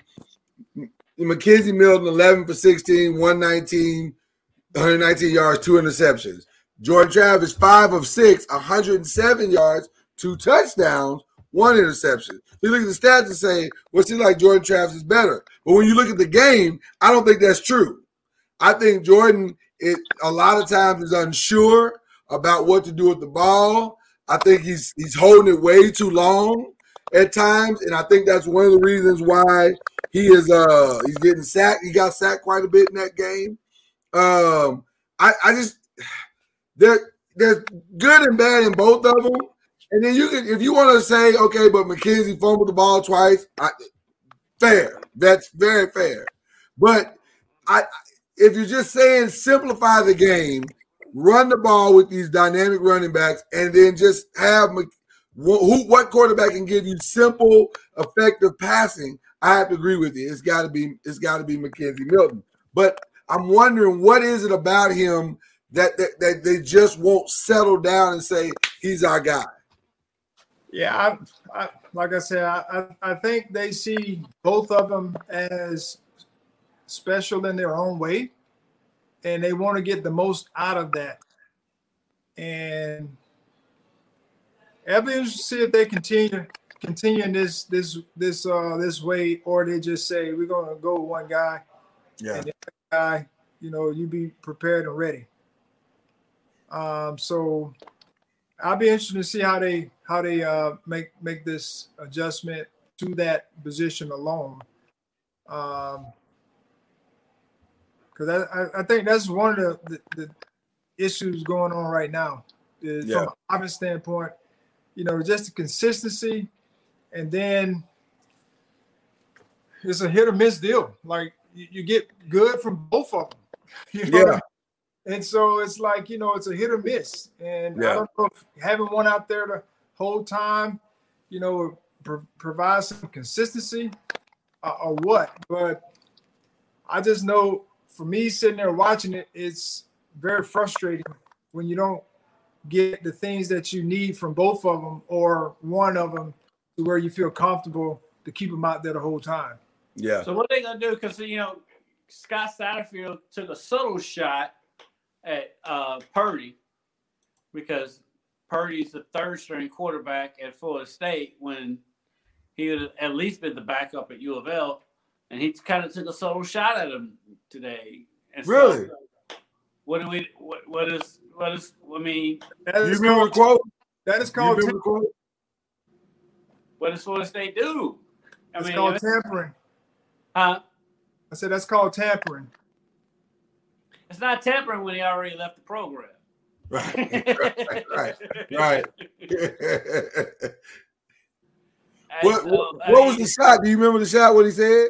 McKenzie Milton, eleven for sixteen, one nineteen, one nineteen yards, two interceptions. Jordan Travis, five of six, one hundred seven yards, two touchdowns, one interception. You look at the stats and say, well, it seems like Jordan Travis is better. But when you look at the game, I don't think that's true. I think Jordan, it, a lot of times, is unsure about what to do with the ball. I think he's he's holding it way too long at times, and I think that's one of the reasons why he is uh he's getting sacked. He got sacked quite a bit in that game. Um, I, I just there there's good and bad in both of them. And then you can, if you want to say, okay, but McKenzie fumbled the ball twice, I, fair. That's very fair. But I, if you're just saying simplify the game, run the ball with these dynamic running backs, and then just have who, what quarterback can give you simple, effective passing, I have to agree with you. It's got to be, it's got to be McKenzie Milton. But I'm wondering, what is it about him that, that that they just won't settle down and say he's our guy? Yeah, I, I, like I said, I, I think they see both of them as special in their own way, and they want to get the most out of that. And it'll be interesting to see if they continue continue in this this this uh this way, or they just say we're gonna go with one guy, yeah, and the other guy, you know, you be prepared and ready. Um, so I'll be interested to see how they how they uh, make make this adjustment to that position alone, because um, I, I think that's one of the, the, the issues going on right now. Is yeah. From an offense standpoint, you know, just the consistency, and then it's a hit or miss deal. Like you, you get good from both of them. You know? Yeah. And so it's like, you know, it's a hit or miss. And yeah. I don't know if having one out there the whole time, you know, pro- provide some consistency uh, or what. But I just know for me sitting there watching it, it's very frustrating when you don't get the things that you need from both of them or one of them to where you feel comfortable to keep them out there the whole time. Yeah. So what are they going to do? Because, you know, Scott Satterfield took a subtle shot at uh, Purdy, because Purdy's the third string quarterback at Florida State when he would have at least been the backup at U of L, and he kind of took a subtle shot at him today. And really? So, what do we? What, what is? What is? I mean, that is you remember called, the quote? That is called. You quote? What does Florida State do? I it's mean, called tampering. Huh? I said that's called tampering. It's not tampering when he already left the program. Right, right, right, right. what so, what, I what mean, was the shot? Do you remember the shot? What he said?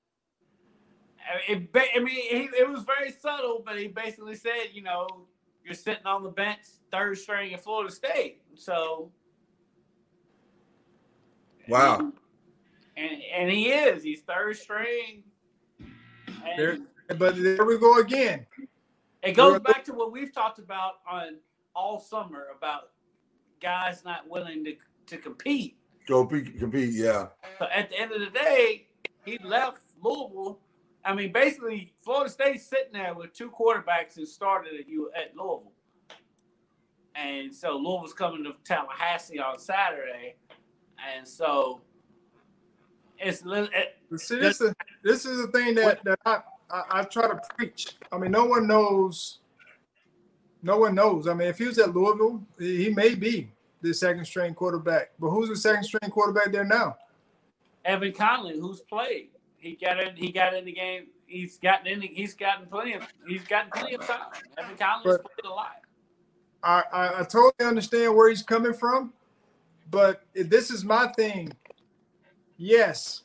It, I mean, he, it was very subtle, but he basically said, you know, you're sitting on the bench, third string at Florida State. So Wow. And, and and he is. He's third string. And There, but there we go again. it goes back to what we've talked about on all summer about guys not willing to, to compete. Go compete, compete, yeah. So at the end of the day, he left Louisville. I mean, basically, Florida State's sitting there with two quarterbacks and started at you at Louisville. And so Louisville's coming to Tallahassee on Saturday. And so it's it, See, this is this is the thing that, that I, I, I try to preach. I mean, no one knows. No one knows. I mean, if he was at Louisville, he, he may be the second string quarterback. But who's the second string quarterback there now? Evan Conley, who's played. He got in. He got in the game. He's gotten in. The, he's gotten plenty of. He's gotten plenty of time. Evan Conley's But- played a lot. I, I, I totally understand where he's coming from, but if this is my thing. Yes.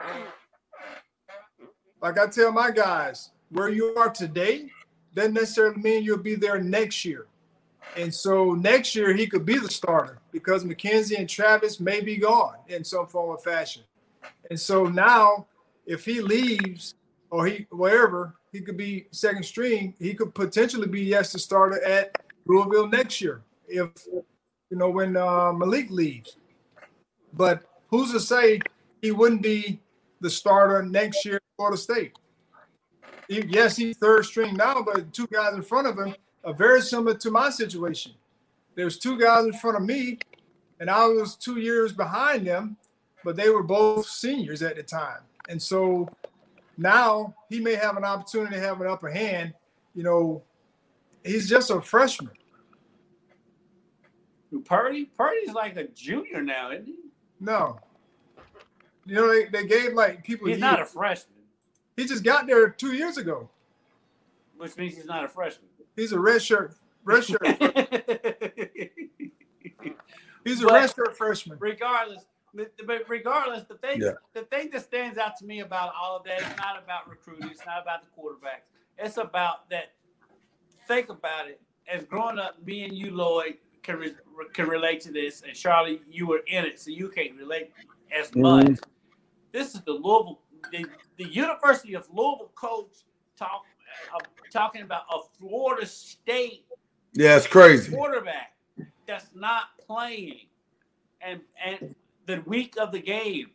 Like I tell my guys, where you are today doesn't necessarily mean you'll be there next year. And so next year he could be the starter because McKenzie and Travis may be gone in some form or fashion. And so now if he leaves or he wherever, he could be second string. He could potentially be, yes, the starter at Louisville next year if, you know, when uh, Malik leaves. But who's to say he wouldn't be the starter next year at Florida State? He, yes, he's third string now, but two guys in front of him are very similar to my situation. There's two guys in front of me, and I was two years behind them, but they were both seniors at the time. And so now he may have an opportunity to have an upper hand. You know, he's just a freshman. Purdy? Purdy's like a junior now, isn't he? No. You know, they, they gave like people. He's years. not a freshman, He just got there two years ago. which means he's not a freshman. He's a red shirt. Red shirt. He's a But- red shirt freshman. regardless, but regardless, the thing Yeah. the thing that stands out to me about all of that is not about recruiting, it's not about the quarterbacks. It's about that. Think about it. As growing up, me and you, Lloyd, can re- can relate to this, and Charlie, you were in it, so you can't relate as much. Mhm. This is the Louisville, the, the University of Louisville coach talk, uh, talking about a Florida State Yeah, it's crazy. quarterback that's not playing, and and the week of the game.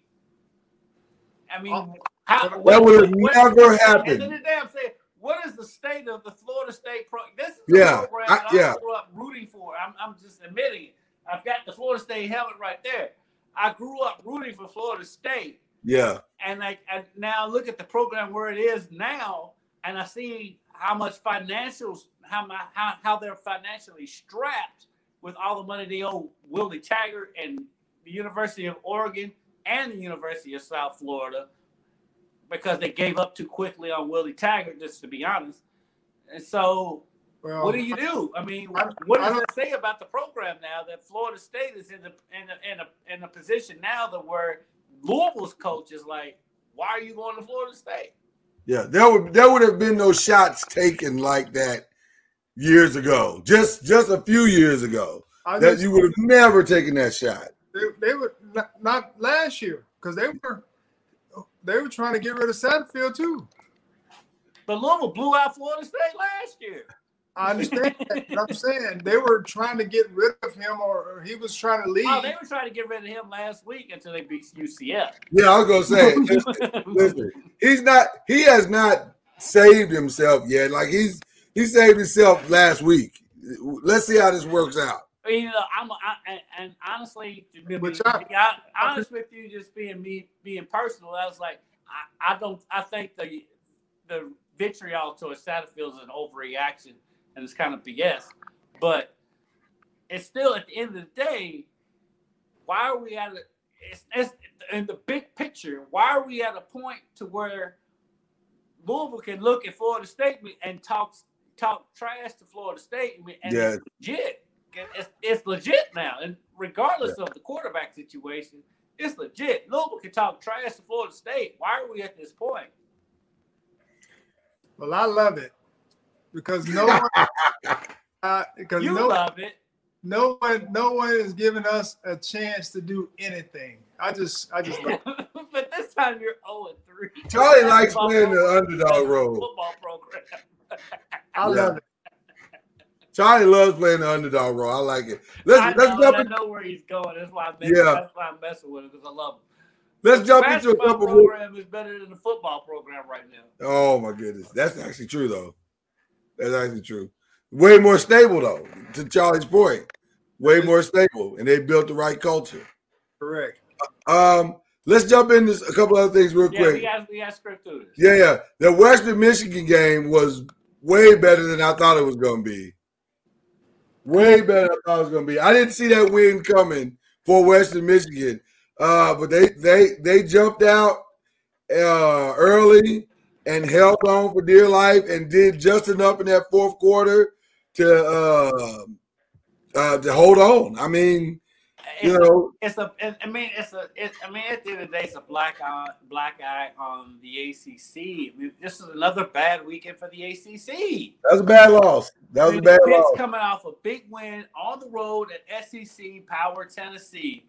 I mean, how That would have what- never At happened. the end of the day, I'm saying, what is the state of the Florida State pro? This is the Yeah, program I- that I yeah. grew up rooting for. I'm, I'm just admitting it. I've got the Florida State helmet right there. I grew up rooting for Florida State. Yeah. And I, I now look at the program where it is now, and I see how much financials, how my, how how they're financially strapped with all the money they owe Willie Taggart and the University of Oregon and the University of South Florida, because they gave up too quickly on Willie Taggart, just to be honest. And so, Well, what do you do? I mean, I- what I does don't- it say about the program now that Florida State is in the in a, in a in a position now that where Louisville's coach is like, why are you going to Florida State? Yeah. There would there would have been no shots taken like that years ago. Just just a few years ago. I That just- you would have never taken that shot. They, they were not, not last year because they were they were trying to get rid of Satterfield too. But Louisville blew out Florida State last year. I understand that, but I'm saying they were trying to get rid of him, or, or he was trying to leave. Oh, they were trying to get rid of him last week until they beat U C F. Yeah, I was gonna say, listen, listen, he's not he has not saved himself yet. Like he's he saved himself last week. Let's see how this works out. You know, I'm I, and, and honestly, to be, But be y'all- honest with you, just being me, being personal, I was like, I, I don't, I think the the vitriol towards Satterfield is an overreaction, and it's kind of B S. But it's still, at the end of the day, why are we at a? It's, it's in the big picture. Why are we at a point to where Louisville can look at Florida State and talk talk trash to Florida State, and Yeah. it's legit. It's, it's legit now, and regardless of the quarterback situation, it's legit. Louisville can talk trash to Florida State. Why are we at this point? Well, I love it because no one, uh, because You no, love it. no one, no one is giving us a chance to do anything. I just, I just. But this time you're zero and three. Charlie likes playing the underdog role. Football program. I Yeah. love it. Charlie loves playing the underdog role. I like it. Let's I let's know, jump I in, know where he's going. That's why I'm Yeah. messing, that's why I'm messing with him because I love him. let's jump the into a basketball couple more. program is better than the football program right now. Oh my goodness, that's actually true though. That's actually true. Way more stable though. To Charlie's point, way more stable, and they built the right culture. Correct. Um, let's jump into a couple other things real Yeah, quick. we got we got script through this. Yeah, yeah. The Western Michigan game was way better than I thought it was going to be. Way better than I thought it was going to be. I didn't see that win coming for Western Michigan, uh, but they they they jumped out uh, early and held on for dear life and did just enough in that fourth quarter to uh, uh, to hold on. I mean, you It's know, a, it's a. It, I mean, it's a. It, I mean, at the end of the day, it's a black eye, black eye on the A C C. I mean, this is another bad weekend for the A C C. that was a bad loss. That was I a mean, bad Pitt's loss. coming off a big win on the road at S E C Power Tennessee.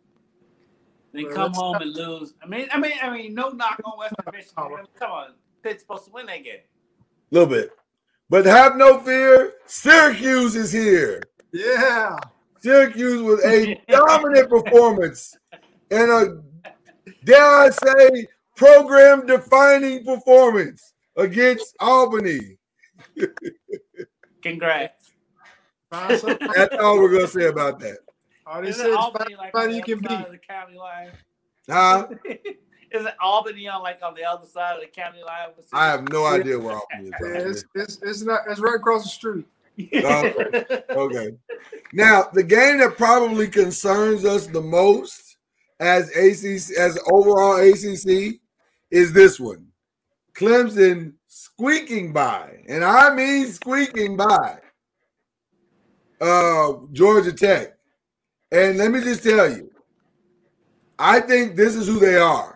Then Well, come let's home not- and lose. I mean, I mean, I mean, no knock on Western Michigan. I mean, come on, Pitt's supposed to win that game. A little bit. But have no fear, Syracuse is here. Yeah. Syracuse with a dominant performance and a, dare I say, program-defining performance against Albany. Congrats. Find something. That's all we're going to say about that. All they Is said it is Albany find like on somebody the you other can side beat. of the county line? Huh? Is it Albany on like on the other side of the county line? with I have no idea where Albany Yeah, is. it's, it's, it's not. It's right across the street. Okay. Now, the game that probably concerns us the most as A C C, as overall A C C, is this one. Clemson squeaking by, and I mean squeaking by, uh, Georgia Tech. And let me just tell you, I think this is who they are.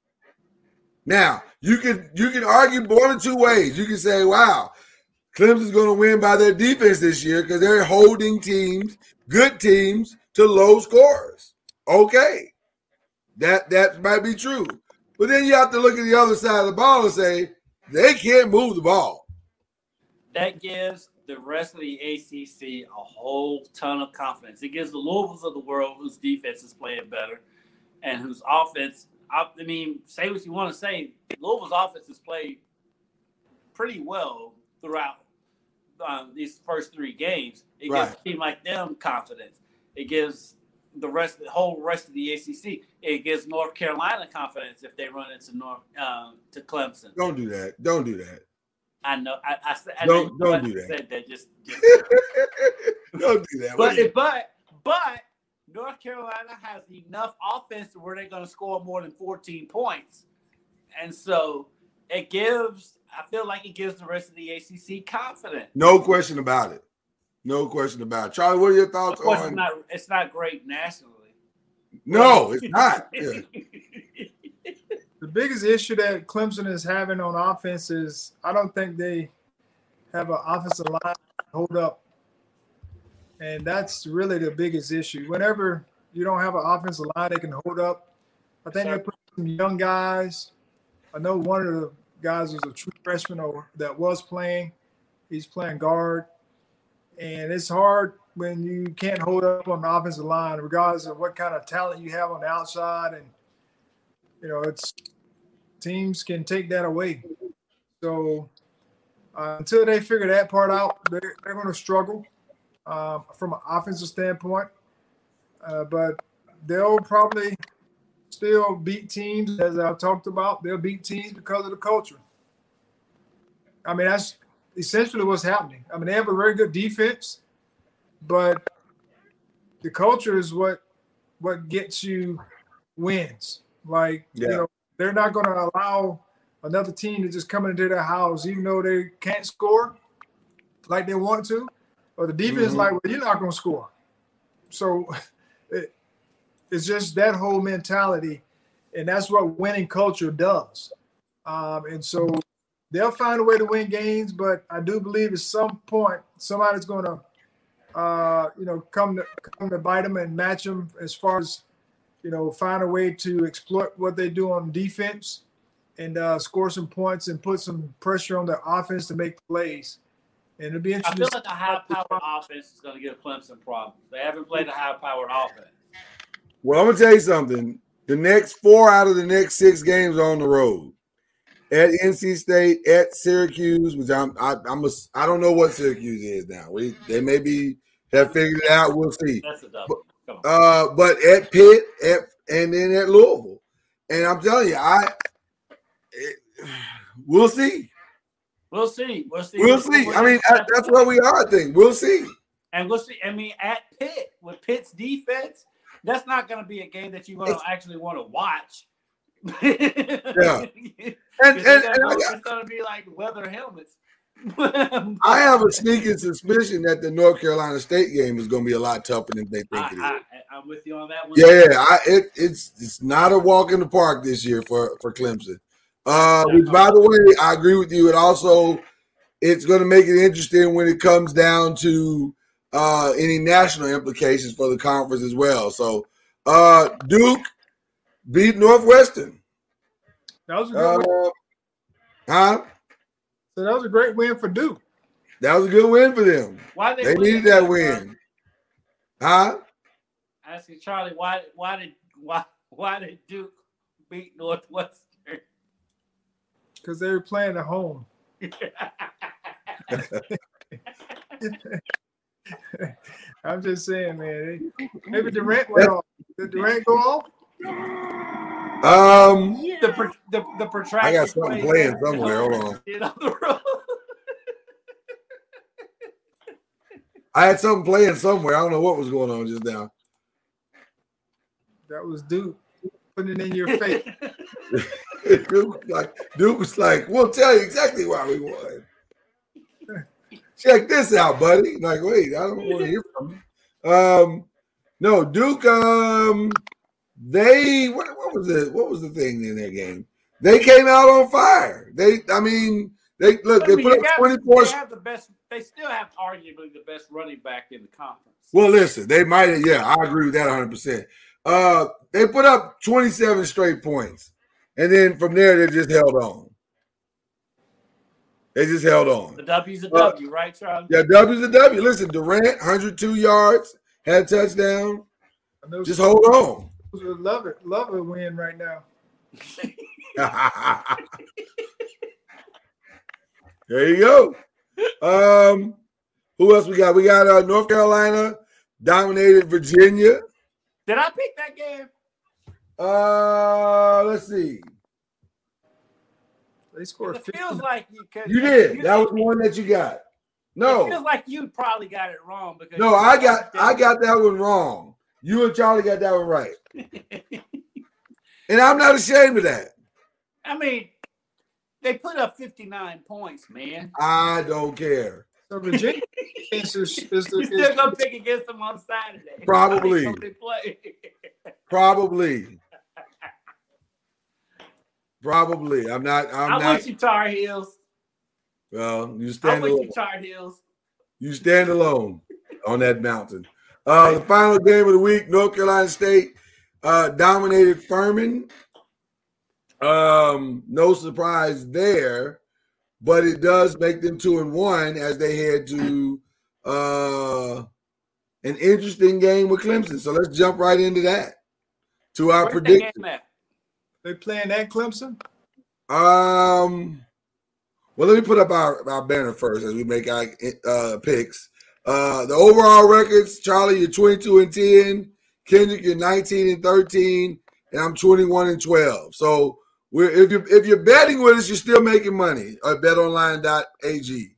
Now, you can you can argue one of two ways. You can say, wow, Clemson's going to win by their defense this year because they're holding teams, good teams, to low scores. Okay. That that might be true. But then you have to look at the other side of the ball and say, they can't move the ball. That gives the rest of the A C C a whole ton of confidence. It gives the Louisvilles of the world, whose defense is playing better and whose offense, I, I mean, say what you want to say, Louisville's offense has played pretty well throughout um, these first three games. It Right. gives a team like them confidence. It gives the rest, the whole rest of the A C C. It gives North Carolina confidence if they run into North um, to Clemson. Don't do that. Don't do that. I know. I, I, said- I Don't- know don't you do that. Said that. Just, just Don't do that. What but are you- but but North Carolina has enough offense to where they're going to score more than fourteen points, and so it gives. I feel like it gives the rest of the A C C confidence. No question about it. No question about it. Charlie, what are your Of thoughts course, it's on? not. It's not great nationally. No, it's not. Yeah. The biggest issue that Clemson is having on offense is I don't think they have an offensive line to hold up. And that's really the biggest issue. Whenever you don't have an offensive line that can hold up, I think they put some young guys. I know one of the guys was a true freshman or that was playing. He's playing guard. And it's hard when you can't hold up on the offensive line, regardless of what kind of talent you have on the outside. And, you know, it's teams can take that away. So uh, until they figure that part out, they're, they're going to struggle uh, from an offensive standpoint. Uh, but they'll probably still beat teams, as I've talked about. They'll beat teams because of the culture. I mean, that's essentially what's happening. I mean, they have a very good defense, but the culture is what what gets you wins. Like, Yeah. you know, they're not going to allow another team to just come into their house, even though they can't score like they want to, or the defense is Mhm. like, well, you're not going to score. So it, it's just that whole mentality, and that's what winning culture does. Um, and so they'll find a way to win games, but I do believe at some point somebody's going to uh, you know, come to come to bite them and match them as far as, you know, find a way to exploit what they do on defense and uh, score some points and put some pressure on their offense to make plays. And it'll be I interesting. feel like a high-powered offense is going to give Clemson problems. They haven't played a high-powered offense. Well, I'm gonna tell you something. The next four out of the next six games are on the road. At N C State, at Syracuse, which I'm I, I'm a, I don't know what Syracuse is now. We they may be have figured it out. We'll see. That's a double. Come on. Uh, but at Pitt, at and then at Louisville, and I'm telling you, I it, we'll see. We'll see. We'll see. We'll see. I mean, I, that's where we are. I think we'll see. And we'll see. I mean, at Pitt with Pitt's defense, that's not going to be a game that you're going to actually want to watch. Yeah. And, And, and, and I, it's got, going to be like leather helmets. I have a sneaking suspicion that the North Carolina State game is going to be a lot tougher than they think I, it is. I, I'm with you on that one. Yeah, I, it, it's it's not a walk in the park this year for, for Clemson. Uh, which, by the way, I agree with you. It also it's going to make it interesting when it comes down to uh, any national implications for the conference as well. So, uh, Duke beat Northwestern. That was a good win. Uh, huh? So that was a great win for Duke. That was a good win for them. Why they, They win needed that win. Huh? Asking Charlie, why why did why why did Duke beat Northwestern? Because they were playing at home. I'm just saying, man. Maybe Durant went off. Did Durant go off? Um, The pro- the the protracted I got something play playing that somewhere. Hold on. did on the road. I had something playing somewhere. I don't know what was going on just now. That was Duke putting it in your face. Duke was like, Duke was like, we'll tell you exactly why we won. Check this out, buddy. Like, wait, I don't want to hear from you. Um, no, Duke. Um, they what, what was the what was the thing in their game? They came out on fire. They, I mean, they look. I They mean, put you up got- twenty-four. They have the best. They still have arguably the best running back in the conference. Well, listen, they might have, yeah, I agree with that one hundred percent. Uh, they put up twenty-seven straight points, and then from there, they just held on. They just held on. The W's a Uh, W, right, Charlie? Yeah, W's a W. Listen, Durant, one hundred two yards, had a touchdown. And those Just hold on. would love it. Love a win right now. There you go. Um, who else we got? We got uh, North Carolina dominated Virginia. Did I pick that game? Uh, let's see. They scored It fifty. feels like you could. You did. That was one that you got. It No, feels like you probably got it wrong because no, I got I got that one wrong. You and Charlie got that one right, and I'm not ashamed of that. I mean, they put up fifty-nine points, man. I don't care. So Virginia is, is, is, You is, still gonna pick against them on Saturday? Probably. So they play. Probably, probably. I'm not. I'm I'm not. with you, Tar Heels. Well, you I'm stand with alone. you, Tar Heels. You stand alone on that mountain. Uh, the final game of the week, North Carolina State uh, dominated Furman. Um, no surprise there, but it does make them two and one as they head to uh, an interesting game with Clemson. So let's jump right into that. To our Where's that prediction. game at? they playing at Clemson? Um, well, let me put up our, our banner first as we make our uh, picks. Uh, the overall records, Charlie, you're twenty-two and ten. Kendrick, you're nineteen and thirteen, and I'm twenty-one and twelve. So we're if you if you're betting with us, you're still making money at bet online dot a g.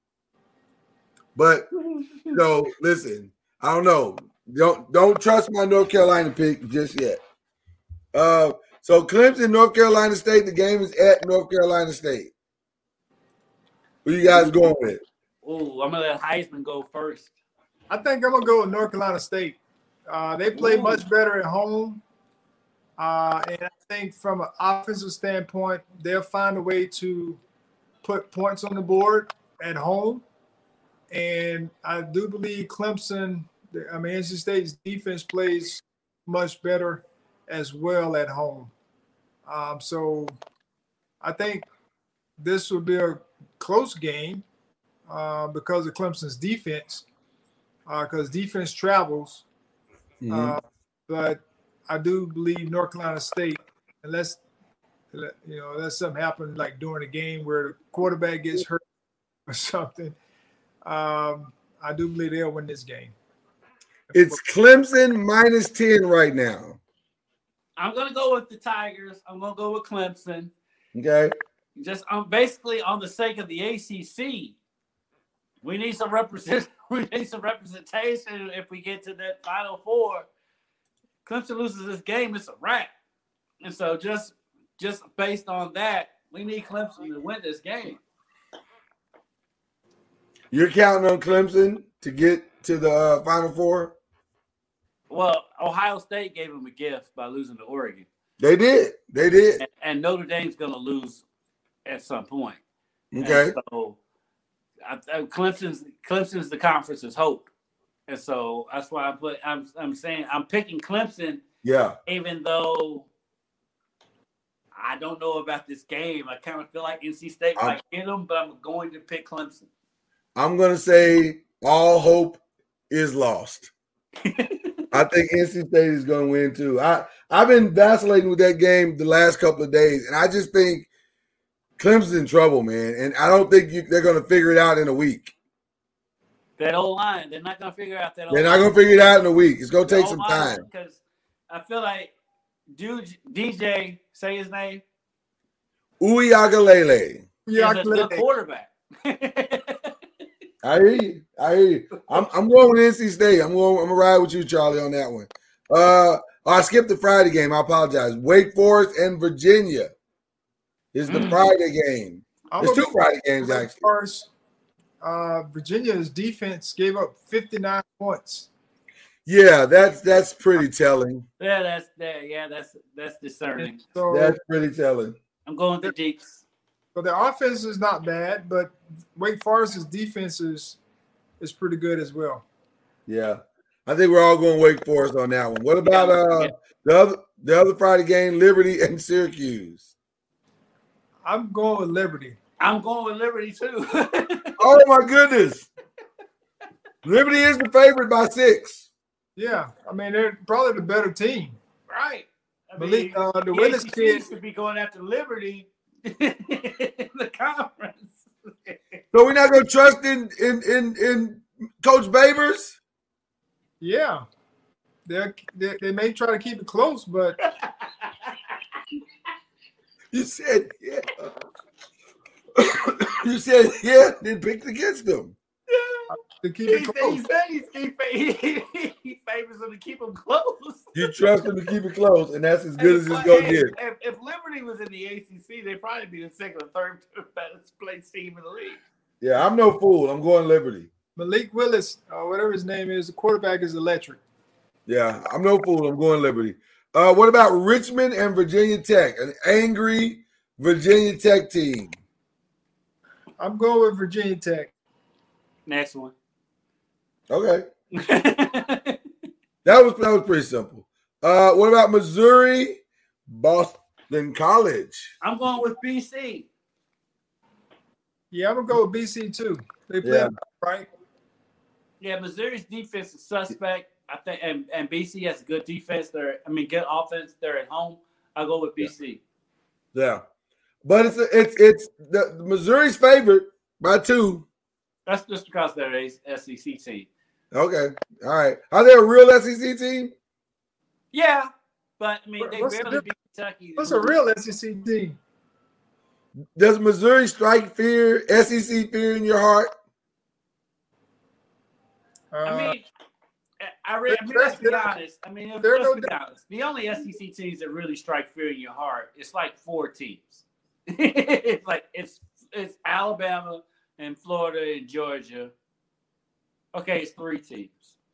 But you know, listen, I don't know. Don't don't trust my North Carolina pick just yet. Uh, so Clemson, North Carolina State. The game is at North Carolina State. Who you guys going with? Ooh, I'm gonna let Heisman go first. I think I'm gonna go with North Carolina State. Uh, they play Ooh. much better at home, uh, and I think from an offensive standpoint, they'll find a way to put points on the board at home. and I do believe Clemson. I mean, N C State's defense plays much better as well at home. Um, so I think this will be a close game uh, because of Clemson's defense, because uh, defense travels. Mm-hmm. Uh, but I do believe North Carolina State, unless you know, unless something happens like during a game where the quarterback gets hurt or something, um, I do believe they'll win this game. It's Clemson minus ten right now. I'm gonna go with the Tigers. I'm gonna go with Clemson. Okay. Just um, basically on the sake of the A C C, we need some represent. We need some representation. If we get to that Final Four, Clemson loses this game, it's a wrap. And so just just based on that, we need Clemson to win this game. You're counting on Clemson to get to the uh, Final Four? Well, Ohio State gave them a gift by losing to Oregon. They did. They did. And, and Notre Dame's going to lose at some point. Okay. And so I, I, Clemson's Clemson's the conference's hope, and so that's why I put. I'm I'm saying I'm picking Clemson. Yeah. Even though I don't know about this game, I kind of feel like N C State might get them, but I'm going to pick Clemson. I'm going to say all hope is lost. I think N C State is going to win too. I, I've been vacillating with that game the last couple of days, and I just think Clemson's in trouble, man. And I don't think you, they're going to figure it out in a week. That old line, they're not going to figure out that old They're not line. going to figure it out in a week. It's going to The take some time. Because I feel like dude, D J, say his name. Uiagalelei. Yeah, a good quarterback. I hear you. I hear you. I'm, I'm going with N C State. I'm going. I'm gonna ride with you, Charlie, on that one. Uh, I skipped the Friday game. I apologize. Wake Forest and Virginia is the mm. Friday game. There's two Friday games actually. First, uh, Virginia's defense gave up fifty-nine points. Yeah, that's that's pretty telling. Yeah, that's that. Yeah, that's that's discerning. So, that's pretty telling. I'm going with the Deeks. So their offense is not bad, but Wake Forest's defense is, is pretty good as well. Yeah. I think we're all going Wake Forest on that one. What about uh, the other the other Friday game, Liberty and Syracuse? I'm going with Liberty. I'm going with Liberty too. Oh my goodness. Liberty is the favorite by six. Yeah. I mean, they're probably the better team. Right. I mean, mean, uh, the the Willis kids should be going after Liberty in the conference. So we're not going to trust in, in in in Coach Babers? Yeah, they they they may try to keep it close, but you said yeah. You said yeah. Then picked against them. To keep it he, close. He said he's, he, he, he favors them to keep them close. You trust them to keep it close, and that's as good as it's going to get. If, if Liberty was in the A C C, they'd probably be the second or third best placed team in the league. Yeah, I'm no fool. I'm going Liberty. Malik Willis, uh, whatever his name is, the quarterback is electric. Yeah, I'm no fool. I'm going Liberty. Uh, what about Richmond and Virginia Tech? An angry Virginia Tech team. I'm going with Virginia Tech. Next one. Okay. that was that was pretty simple. Uh, what about Missouri, Boston College? I'm going with B C. Yeah, I'm gonna go with B C too. They play yeah. right. Yeah, Missouri's defense is suspect. I think, and, and B C has good defense. They're, I mean, good offense. They're at home. I'll go with B C. Yeah, yeah. But it's it's it's the, the Missouri's favorite by two. That's just because they're a S E C team. Okay. All right. Are they a real S E C team? Yeah. But, I mean, they what's barely the, beat Kentucky. What's a real S E C team? Does Missouri strike fear, S E C fear in your heart? Uh, I mean, I, re- I mean, let's be honest. I mean, let's no be honest. The only S E C teams that really strike fear in your heart, it's like four teams. It's like, it's it's Alabama and Florida and Georgia. Okay, it's three teams.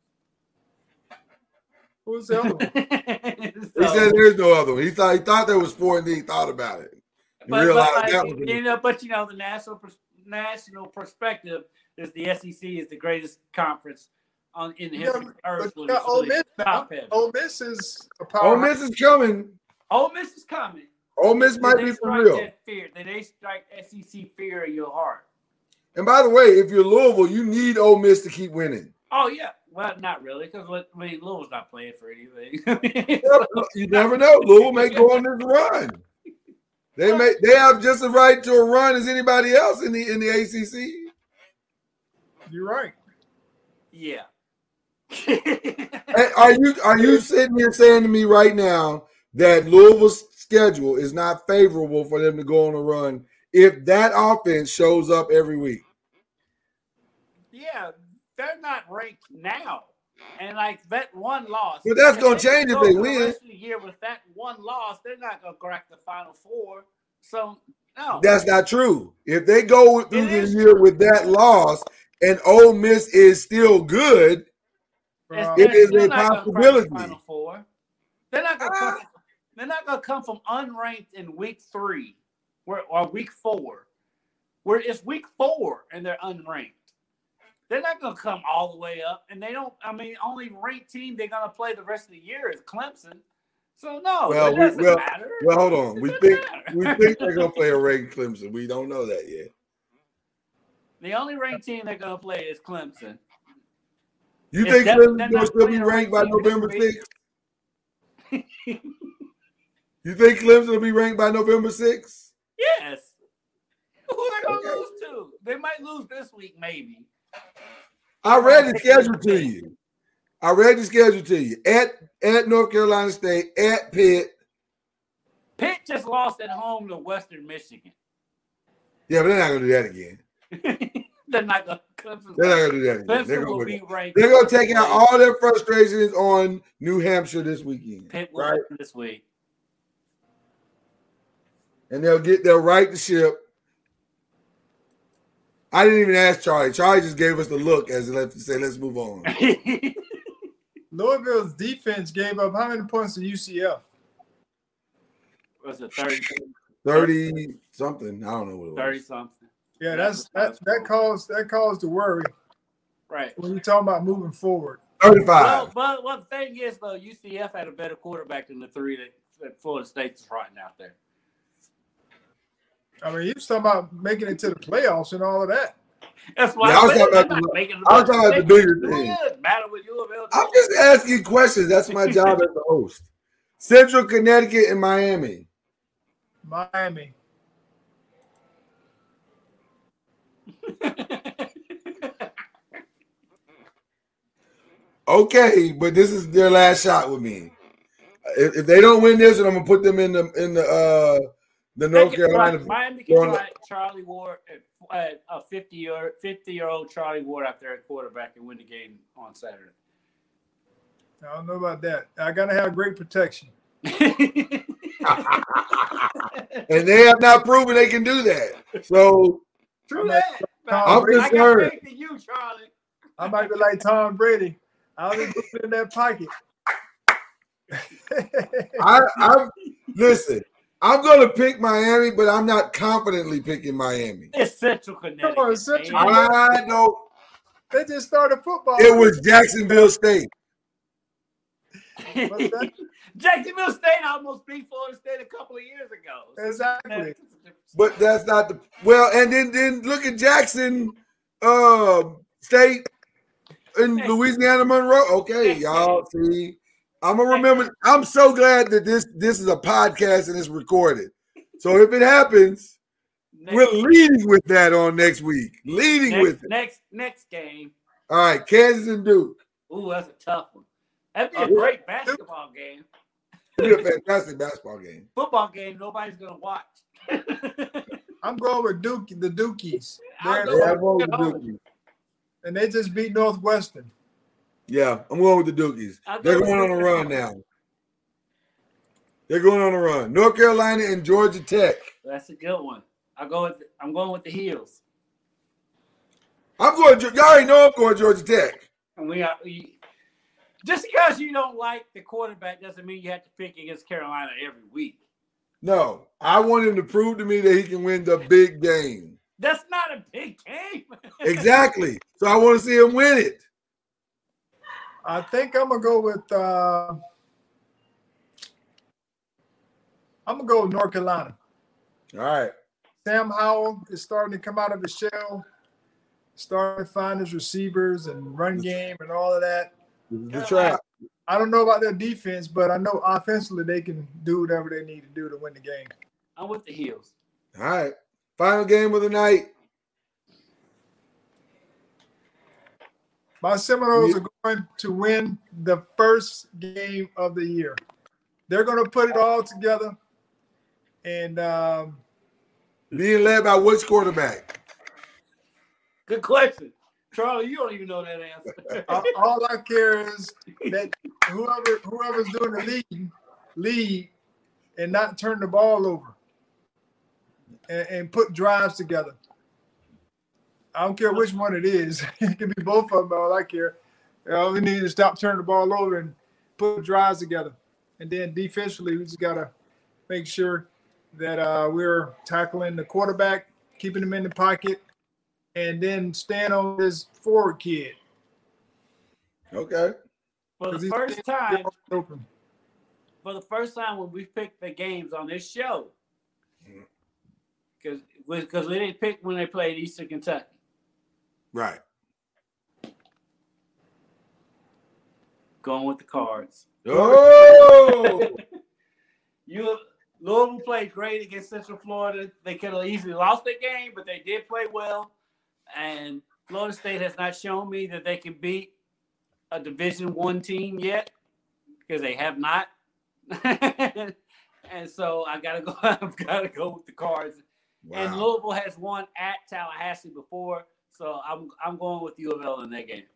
Who's the other one? So, he said there's no other one. He thought he thought there was four, and then he thought about it. He but, realized but, like, that was you know, but you know, the national national perspective, is the S E C is the greatest conference on in the Yeah, history of Earth. but when you got it's Ole really Miss now. top heavy. Ole Miss is a Ole powerhouse. Miss is coming. Ole Miss is coming. Ole Miss Did might they be for strike real. that fear? Did they strike S E C fear in your heart? And by the way, if you're Louisville, you need Ole Miss to keep winning. Oh yeah, well not really, because I mean Louisville's not playing for anything. You never know. Louisville may go on this run. They may they have just the right to a run as anybody else in the in the A C C. You're right. Yeah. Hey, are you are you sitting here saying to me right now that Louisville's schedule is not favorable for them to go on a run if that offense shows up every week? Yeah, they're not ranked now. And like that one loss. But that's gonna change if go they for win. The rest of the year with that one loss, they're not gonna crack the Final Four. So no. That's not true. If they go through It the is year true. with that loss and Ole Miss is still good, It's- Uh, it they're is still a not gonna crack the possibility. Final Four. They're not gonna Ah. come. They're not gonna come from unranked in week three, where or week four, where it's week four and they're unranked. They're not gonna come all the way up, and they don't. I mean, only ranked team they're gonna play the rest of the year is Clemson. So no, Well, it we- doesn't well, matter. well, hold on. We It think doesn't matter. we think they're gonna play a ranked Clemson. We don't know that yet. The only ranked team they're gonna play is Clemson. You It's think definitely- Clemson's they're gonna not still be playing a ranked by ranked team this November week. sixth? You think Clemson will be ranked by November sixth? Yes. Who are they gonna Okay. lose to? They might lose this week, maybe. I read the schedule to you. I read the schedule to you. At at North Carolina State, at Pitt. Pitt just lost at home to Western Michigan. Yeah, but they're not gonna do that again. They're not gonna. Clemson's They're not gonna do that again. They're Clemson will gonna, be ranked. they're gonna take out all their frustrations on New Hampshire this weekend. Pitt will Right? win this week. And they'll get they'll right the ship. I didn't even ask Charlie. Charlie just gave us the look as he left to say, let's move on. Louisville's defense gave up how many points to U C F? Was it thirty? thirty something. I don't know what it Thirty was. something. Yeah, that's that that caused that caused the worry Right. when you're talking about moving forward. Well, thirty-five. but what the thing is though, U C F had a better quarterback than the three that, that Florida State's trotting out there. I mean, he was talking about making it to the playoffs and all of that. That's why Yeah, I was said talking they're about not the- making I was talking about the They bigger do thing. good. Matter with Louisville. I'm just asking questions. That's my job as the host. Central Connecticut and Miami. Miami. Okay, but this is their last shot with me. If, if they don't win this, then I'm gonna put them in the in the uh the They North can try- Carolina. Miami can going- try Charlie Ward, uh, a fifty year fifty year old Charlie Ward out there at quarterback and win the game on Saturday. I don't know about that. I gotta have great protection. And they have not proven they can do that. So True that. I'm I got concerned. faith in you, Charlie. I might be like Tom Brady. I'll be moving in that pocket. I, I'm listen. I'm gonna pick Miami, but I'm not confidently picking Miami. It's Central Connecticut. on, Central man. I know They just started football. it was Jacksonville State. What's that? Jacksonville State almost beat Florida State a couple of years ago. Exactly. But that's not the well. And then then look at Jackson uh, State in Louisiana Monroe. Okay, y'all see. I'm gonna remember. I'm so glad that this this is a podcast and it's recorded. So if it happens, Next, we're leading with that on next week. Leading next, with it. next next game. All right, Kansas and Duke. Ooh, that's a tough one. That'd be Uh, a great basketball game. It'll be a fantastic basketball game. Football game, nobody's gonna watch. I'm going with Duke, the Dukies. I'll They're- go Yeah, I'm going with the No. Dukies. and they just beat Northwestern. Yeah, I'm going with the Dukies. I'll go They're with going on a the- run now. They're going on a run. North Carolina and Georgia Tech. That's a good one. I go with. I'm going with the Heels. I'm going. Y'all already know I'm going Georgia Tech. And we are. We, just because you don't like the quarterback doesn't mean you have to pick against Carolina every week. No, I want him to prove to me that he can win the big game. That's not not a big game. Exactly. So I want to see him win it. I think I'm gonna go with. Uh, I'm gonna go with North Carolina. All right. Sam Howell is starting to come out of his shell, starting to find his receivers and run game and all of that. This is the trap. I don't know about their defense, but I know offensively they can do whatever they need to do to win the game. I'm with the Heels. All right. Final game of the night. My Seminoles are going to win the first game of the year. They're going to put it all together. And um, being led by which quarterback? Good question. Charlie, you don't even know that answer. all, all I care is that whoever whoever's doing the lead, lead and not turn the ball over and, and put drives together. I don't care which one it is. It can be both of them. All I care. All we need is stop turning the ball over and put drives together. And then defensively, we just got to make sure that uh, we're tackling the quarterback, keeping him in the pocket, and then stand on this forward kid. Okay. For the first time, for the first time when we picked the games on this show, because because we didn't pick when they played Eastern Kentucky. Right. Going with the Cards. Oh! you Louisville played great against Central Florida. They could have easily lost that game, but they did play well. And Florida State has not shown me that they can beat a Division One team yet, because they have not. And so I gotta go. I've got to go with the Cards. Wow. And Louisville has won at Tallahassee before, so I'm I'm going with U of L in that game.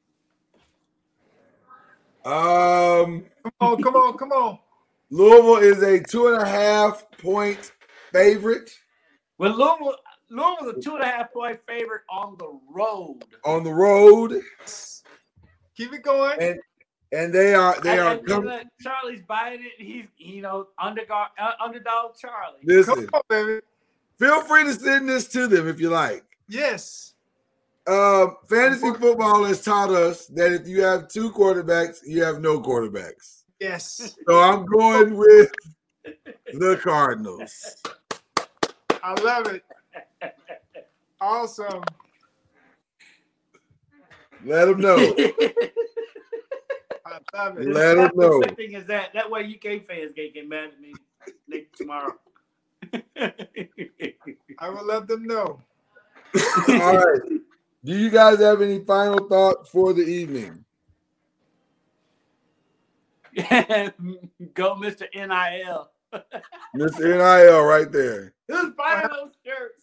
Um, come on, come on, come on. Louisville is a two and a half point favorite. Well, Louisville, Louisville's a two and a half point favorite on the road. On the road. Keep it going. And and they are they and, are and coming. Charlie's buying it. He's you know underdog uh, underdog Charlie. Listen, come on, baby. Feel free to send this to them if you like. Yes. Uh, fantasy football has taught us that if you have two quarterbacks, you have no quarterbacks. Yes. So I'm going with the Cardinals. I love it. Awesome. Let them know. I love it. Let them know. The thing is that that way U K fans can't get mad at me next tomorrow. I will let them know. All right. Do you guys have any final thoughts for the evening? Go, Mister N I L. Mister N I L right there. Who's buying those shirts?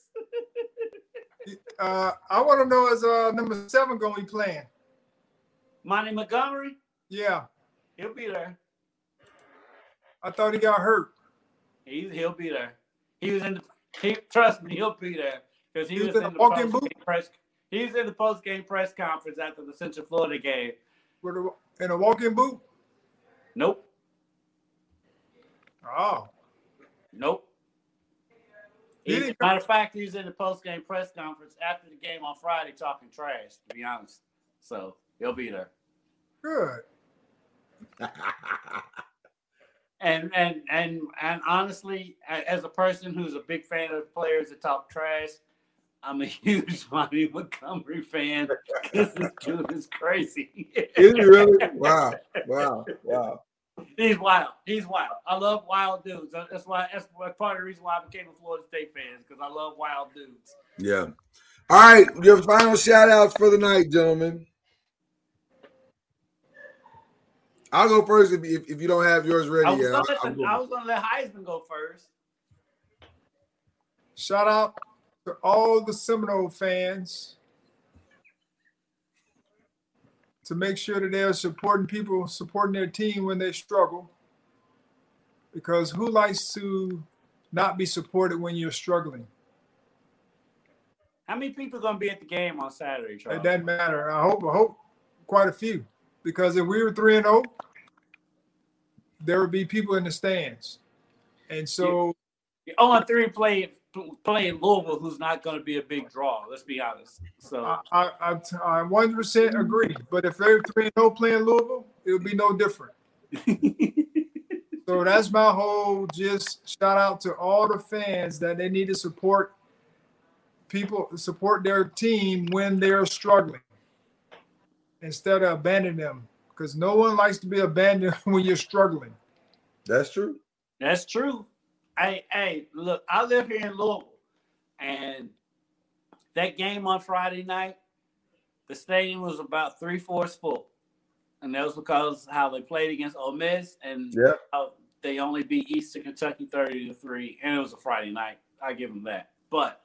uh, I want to know, is uh, number seven going to be playing? Monty Montgomery? Yeah. He'll be there. I thought he got hurt. He, he'll be there. He was in the he, trust me, he'll be there. Because he, he was, was in, in the walking boot? press he was in the post-game press conference after the Central Florida game. With a, in a walking boot? Nope. Oh. Nope. He, as a matter of fact, he was in the post-game press conference after the game on Friday talking trash, to be honest. So he'll be there. Good. and and and and honestly, as a person who's a big fan of players that talk trash, I'm a huge Monty Montgomery fan. This dude is crazy. Is he really? Wow. Wow. Wow. He's wild. He's wild. I love wild dudes. That's why. That's part of the reason why I became a Florida State fan, because I love wild dudes. Yeah. All right. Your final shout outs for the night, gentlemen. I'll go first if, if, if you don't have yours ready. I was yet. gonna I'll, let, the, I was gonna let Heisman go first. Shout out to all the Seminole fans to make sure that they're supporting people, supporting their team when they struggle. Because who likes to not be supported when you're struggling? How many people are going to be at the game on Saturday, Charlie? It doesn't matter. I hope, I hope quite a few. Because if we were three and oh, there would be people in the stands. And so you're oh and three playing playing Louisville, who's not going to be a big draw. Let's be honest. So I I, I, I one hundred percent agree. But if they're three and zero playing Louisville, it would be no different. So that's my whole just shout out to all the fans that they need to support people, support their team when they're struggling instead of abandoning them, because no one likes to be abandoned when you're struggling. That's true. That's true. Hey, hey, look, I live here in Louisville, and that game on Friday night, the stadium was about three-fourths full. And that was because how they played against Ole Miss, and Yep. how they only beat Eastern Kentucky thirty to three, and it was a Friday night. I give them that. But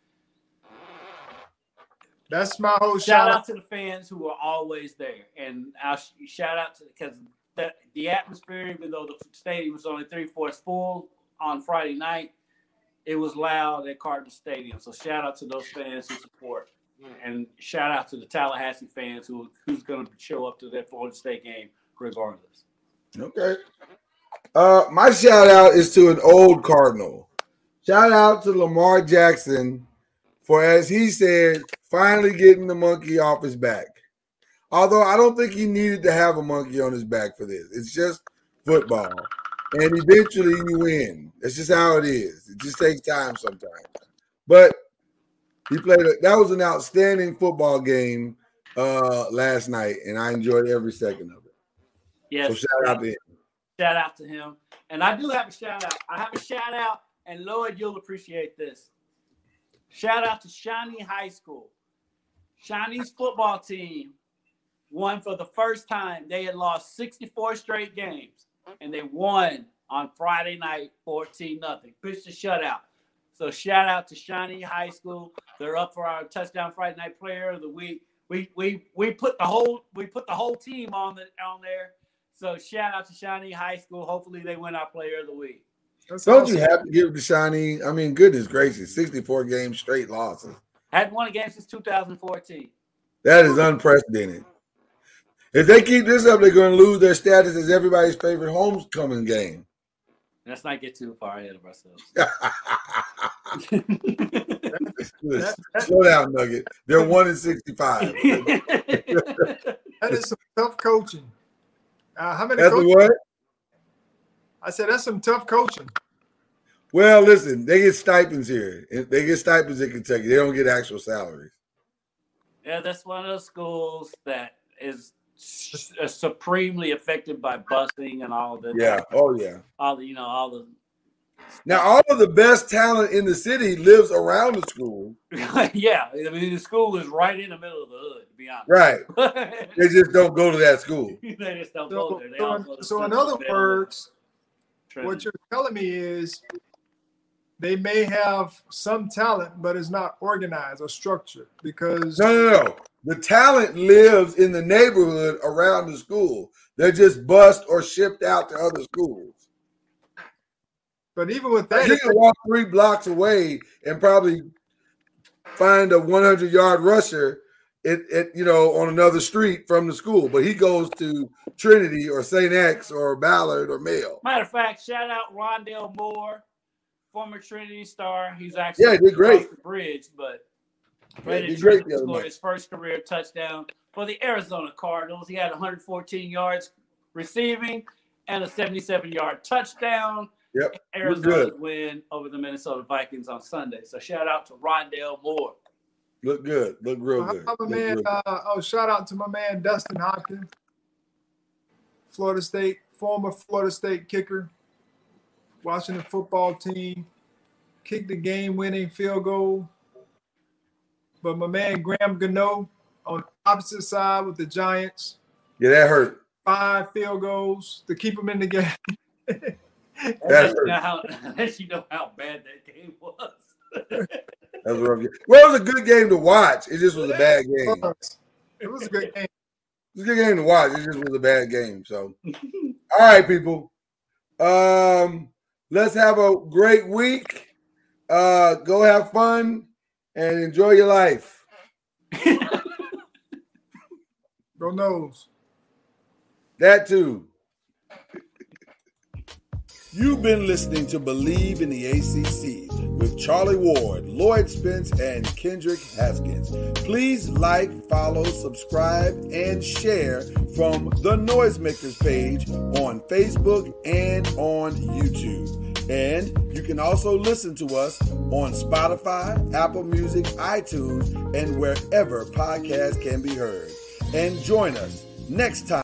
That's my whole shout shout out out. to the fans who are always there, and I shout out to because the the atmosphere, even though the stadium was only three-fourths full on Friday night, it was loud at Cardinal Stadium. So shout out to those fans who support. And shout out to the Tallahassee fans who who's going to show up to that Florida State game regardless. Okay. Uh, my shout out is to an old Cardinal. Shout out to Lamar Jackson for, as he said, finally getting the monkey off his back. Although I don't think he needed to have a monkey on his back for this. It's just football. And eventually you win. That's just how it is. It just takes time sometimes. But he played a, that was an outstanding football game uh, last night, and I enjoyed every second of it. Yes. So shout out to him. Shout out to him. And I do have a shout out. I have a shout out, and Lloyd, you'll appreciate this. Shout out to Shawnee High School. Shawnee's football team won for the first time. They had lost sixty-four straight games, and they won on Friday night fourteen nothing. Pitched a shutout. So shout out to Shawnee High School. They're up for our touchdown Friday night player of the week. We we we put the whole we put the whole team on the on there. So shout out to Shawnee High School. Hopefully they win our player of the week. That's Don't awesome. you have to give it to Shawnee? I mean, goodness gracious, sixty-four games straight losses. Hadn't won a game since two thousand fourteen. That is unprecedented. If they keep this up, they're going to lose their status as everybody's favorite homecoming game. Let's not get too far ahead of ourselves. Slow down, Nugget. They're one in sixty-five. That is some tough coaching. Uh, how many That's the coaches? what? I said that's some tough coaching. Well, listen, they get stipends here. They get stipends in Kentucky. They don't get actual salaries. Yeah, that's one of those schools that is s- uh, supremely affected by busing and all the Yeah. Oh, yeah. all the you know all the Now, all of the best talent in the city lives around the school. yeah. I mean, the school is right in the middle of the hood. To be honest, Right. They just don't go to that school. they just don't So, go there. They so all in, go to so in Central, other they don't go words, to Trinity. what you're telling me is they may have some talent, but it's not organized or structured because No, no, no. The talent lives in the neighborhood around the school. They're just bussed or shipped out to other schools. But even with that, You can walk three blocks away and probably find a hundred-yard rusher at, at you know on another street from the school, but he goes to Trinity or Saint X or Ballard or Mayo. Matter of fact, shout out Rondell Moore, former Trinity star. He's actually Yeah, he did great. across the bridge, but Yeah, he Trinity did great the other scored night. his first career touchdown for the Arizona Cardinals. He had one hundred fourteen yards receiving and a seventy-seven-yard touchdown. Yep, looked Arizona's good. win over the Minnesota Vikings on Sunday. So shout out to Rondell Moore. Look good. Look real how good. about my Look man, real good. uh, oh, shout out to my man Dustin Hopkins, Florida State, former Florida State kicker, Washington football team, kicked the game-winning field goal. But my man Graham Gano on the opposite side with the Giants, Yeah, that hurt. five field goals to keep them in the game. That Unless you, hurt. know how, unless you know how bad that game was. That was a rough game. Well, it was a good game to watch. It just was a bad game. It was a good game. It was a good game to watch. It just was a bad game. So, all right, people. Um, let's have a great week. Uh, go have fun and enjoy your life. Go Noles. That too. You've been listening to Believe in the A C C with Charlie Ward, Lloyd Spence, and Kendrick Haskins. Please like, follow, subscribe, and share from the Noisemakers page on Facebook and on YouTube. And you can also listen to us on Spotify, Apple Music, iTunes, and wherever podcasts can be heard. And join us next time.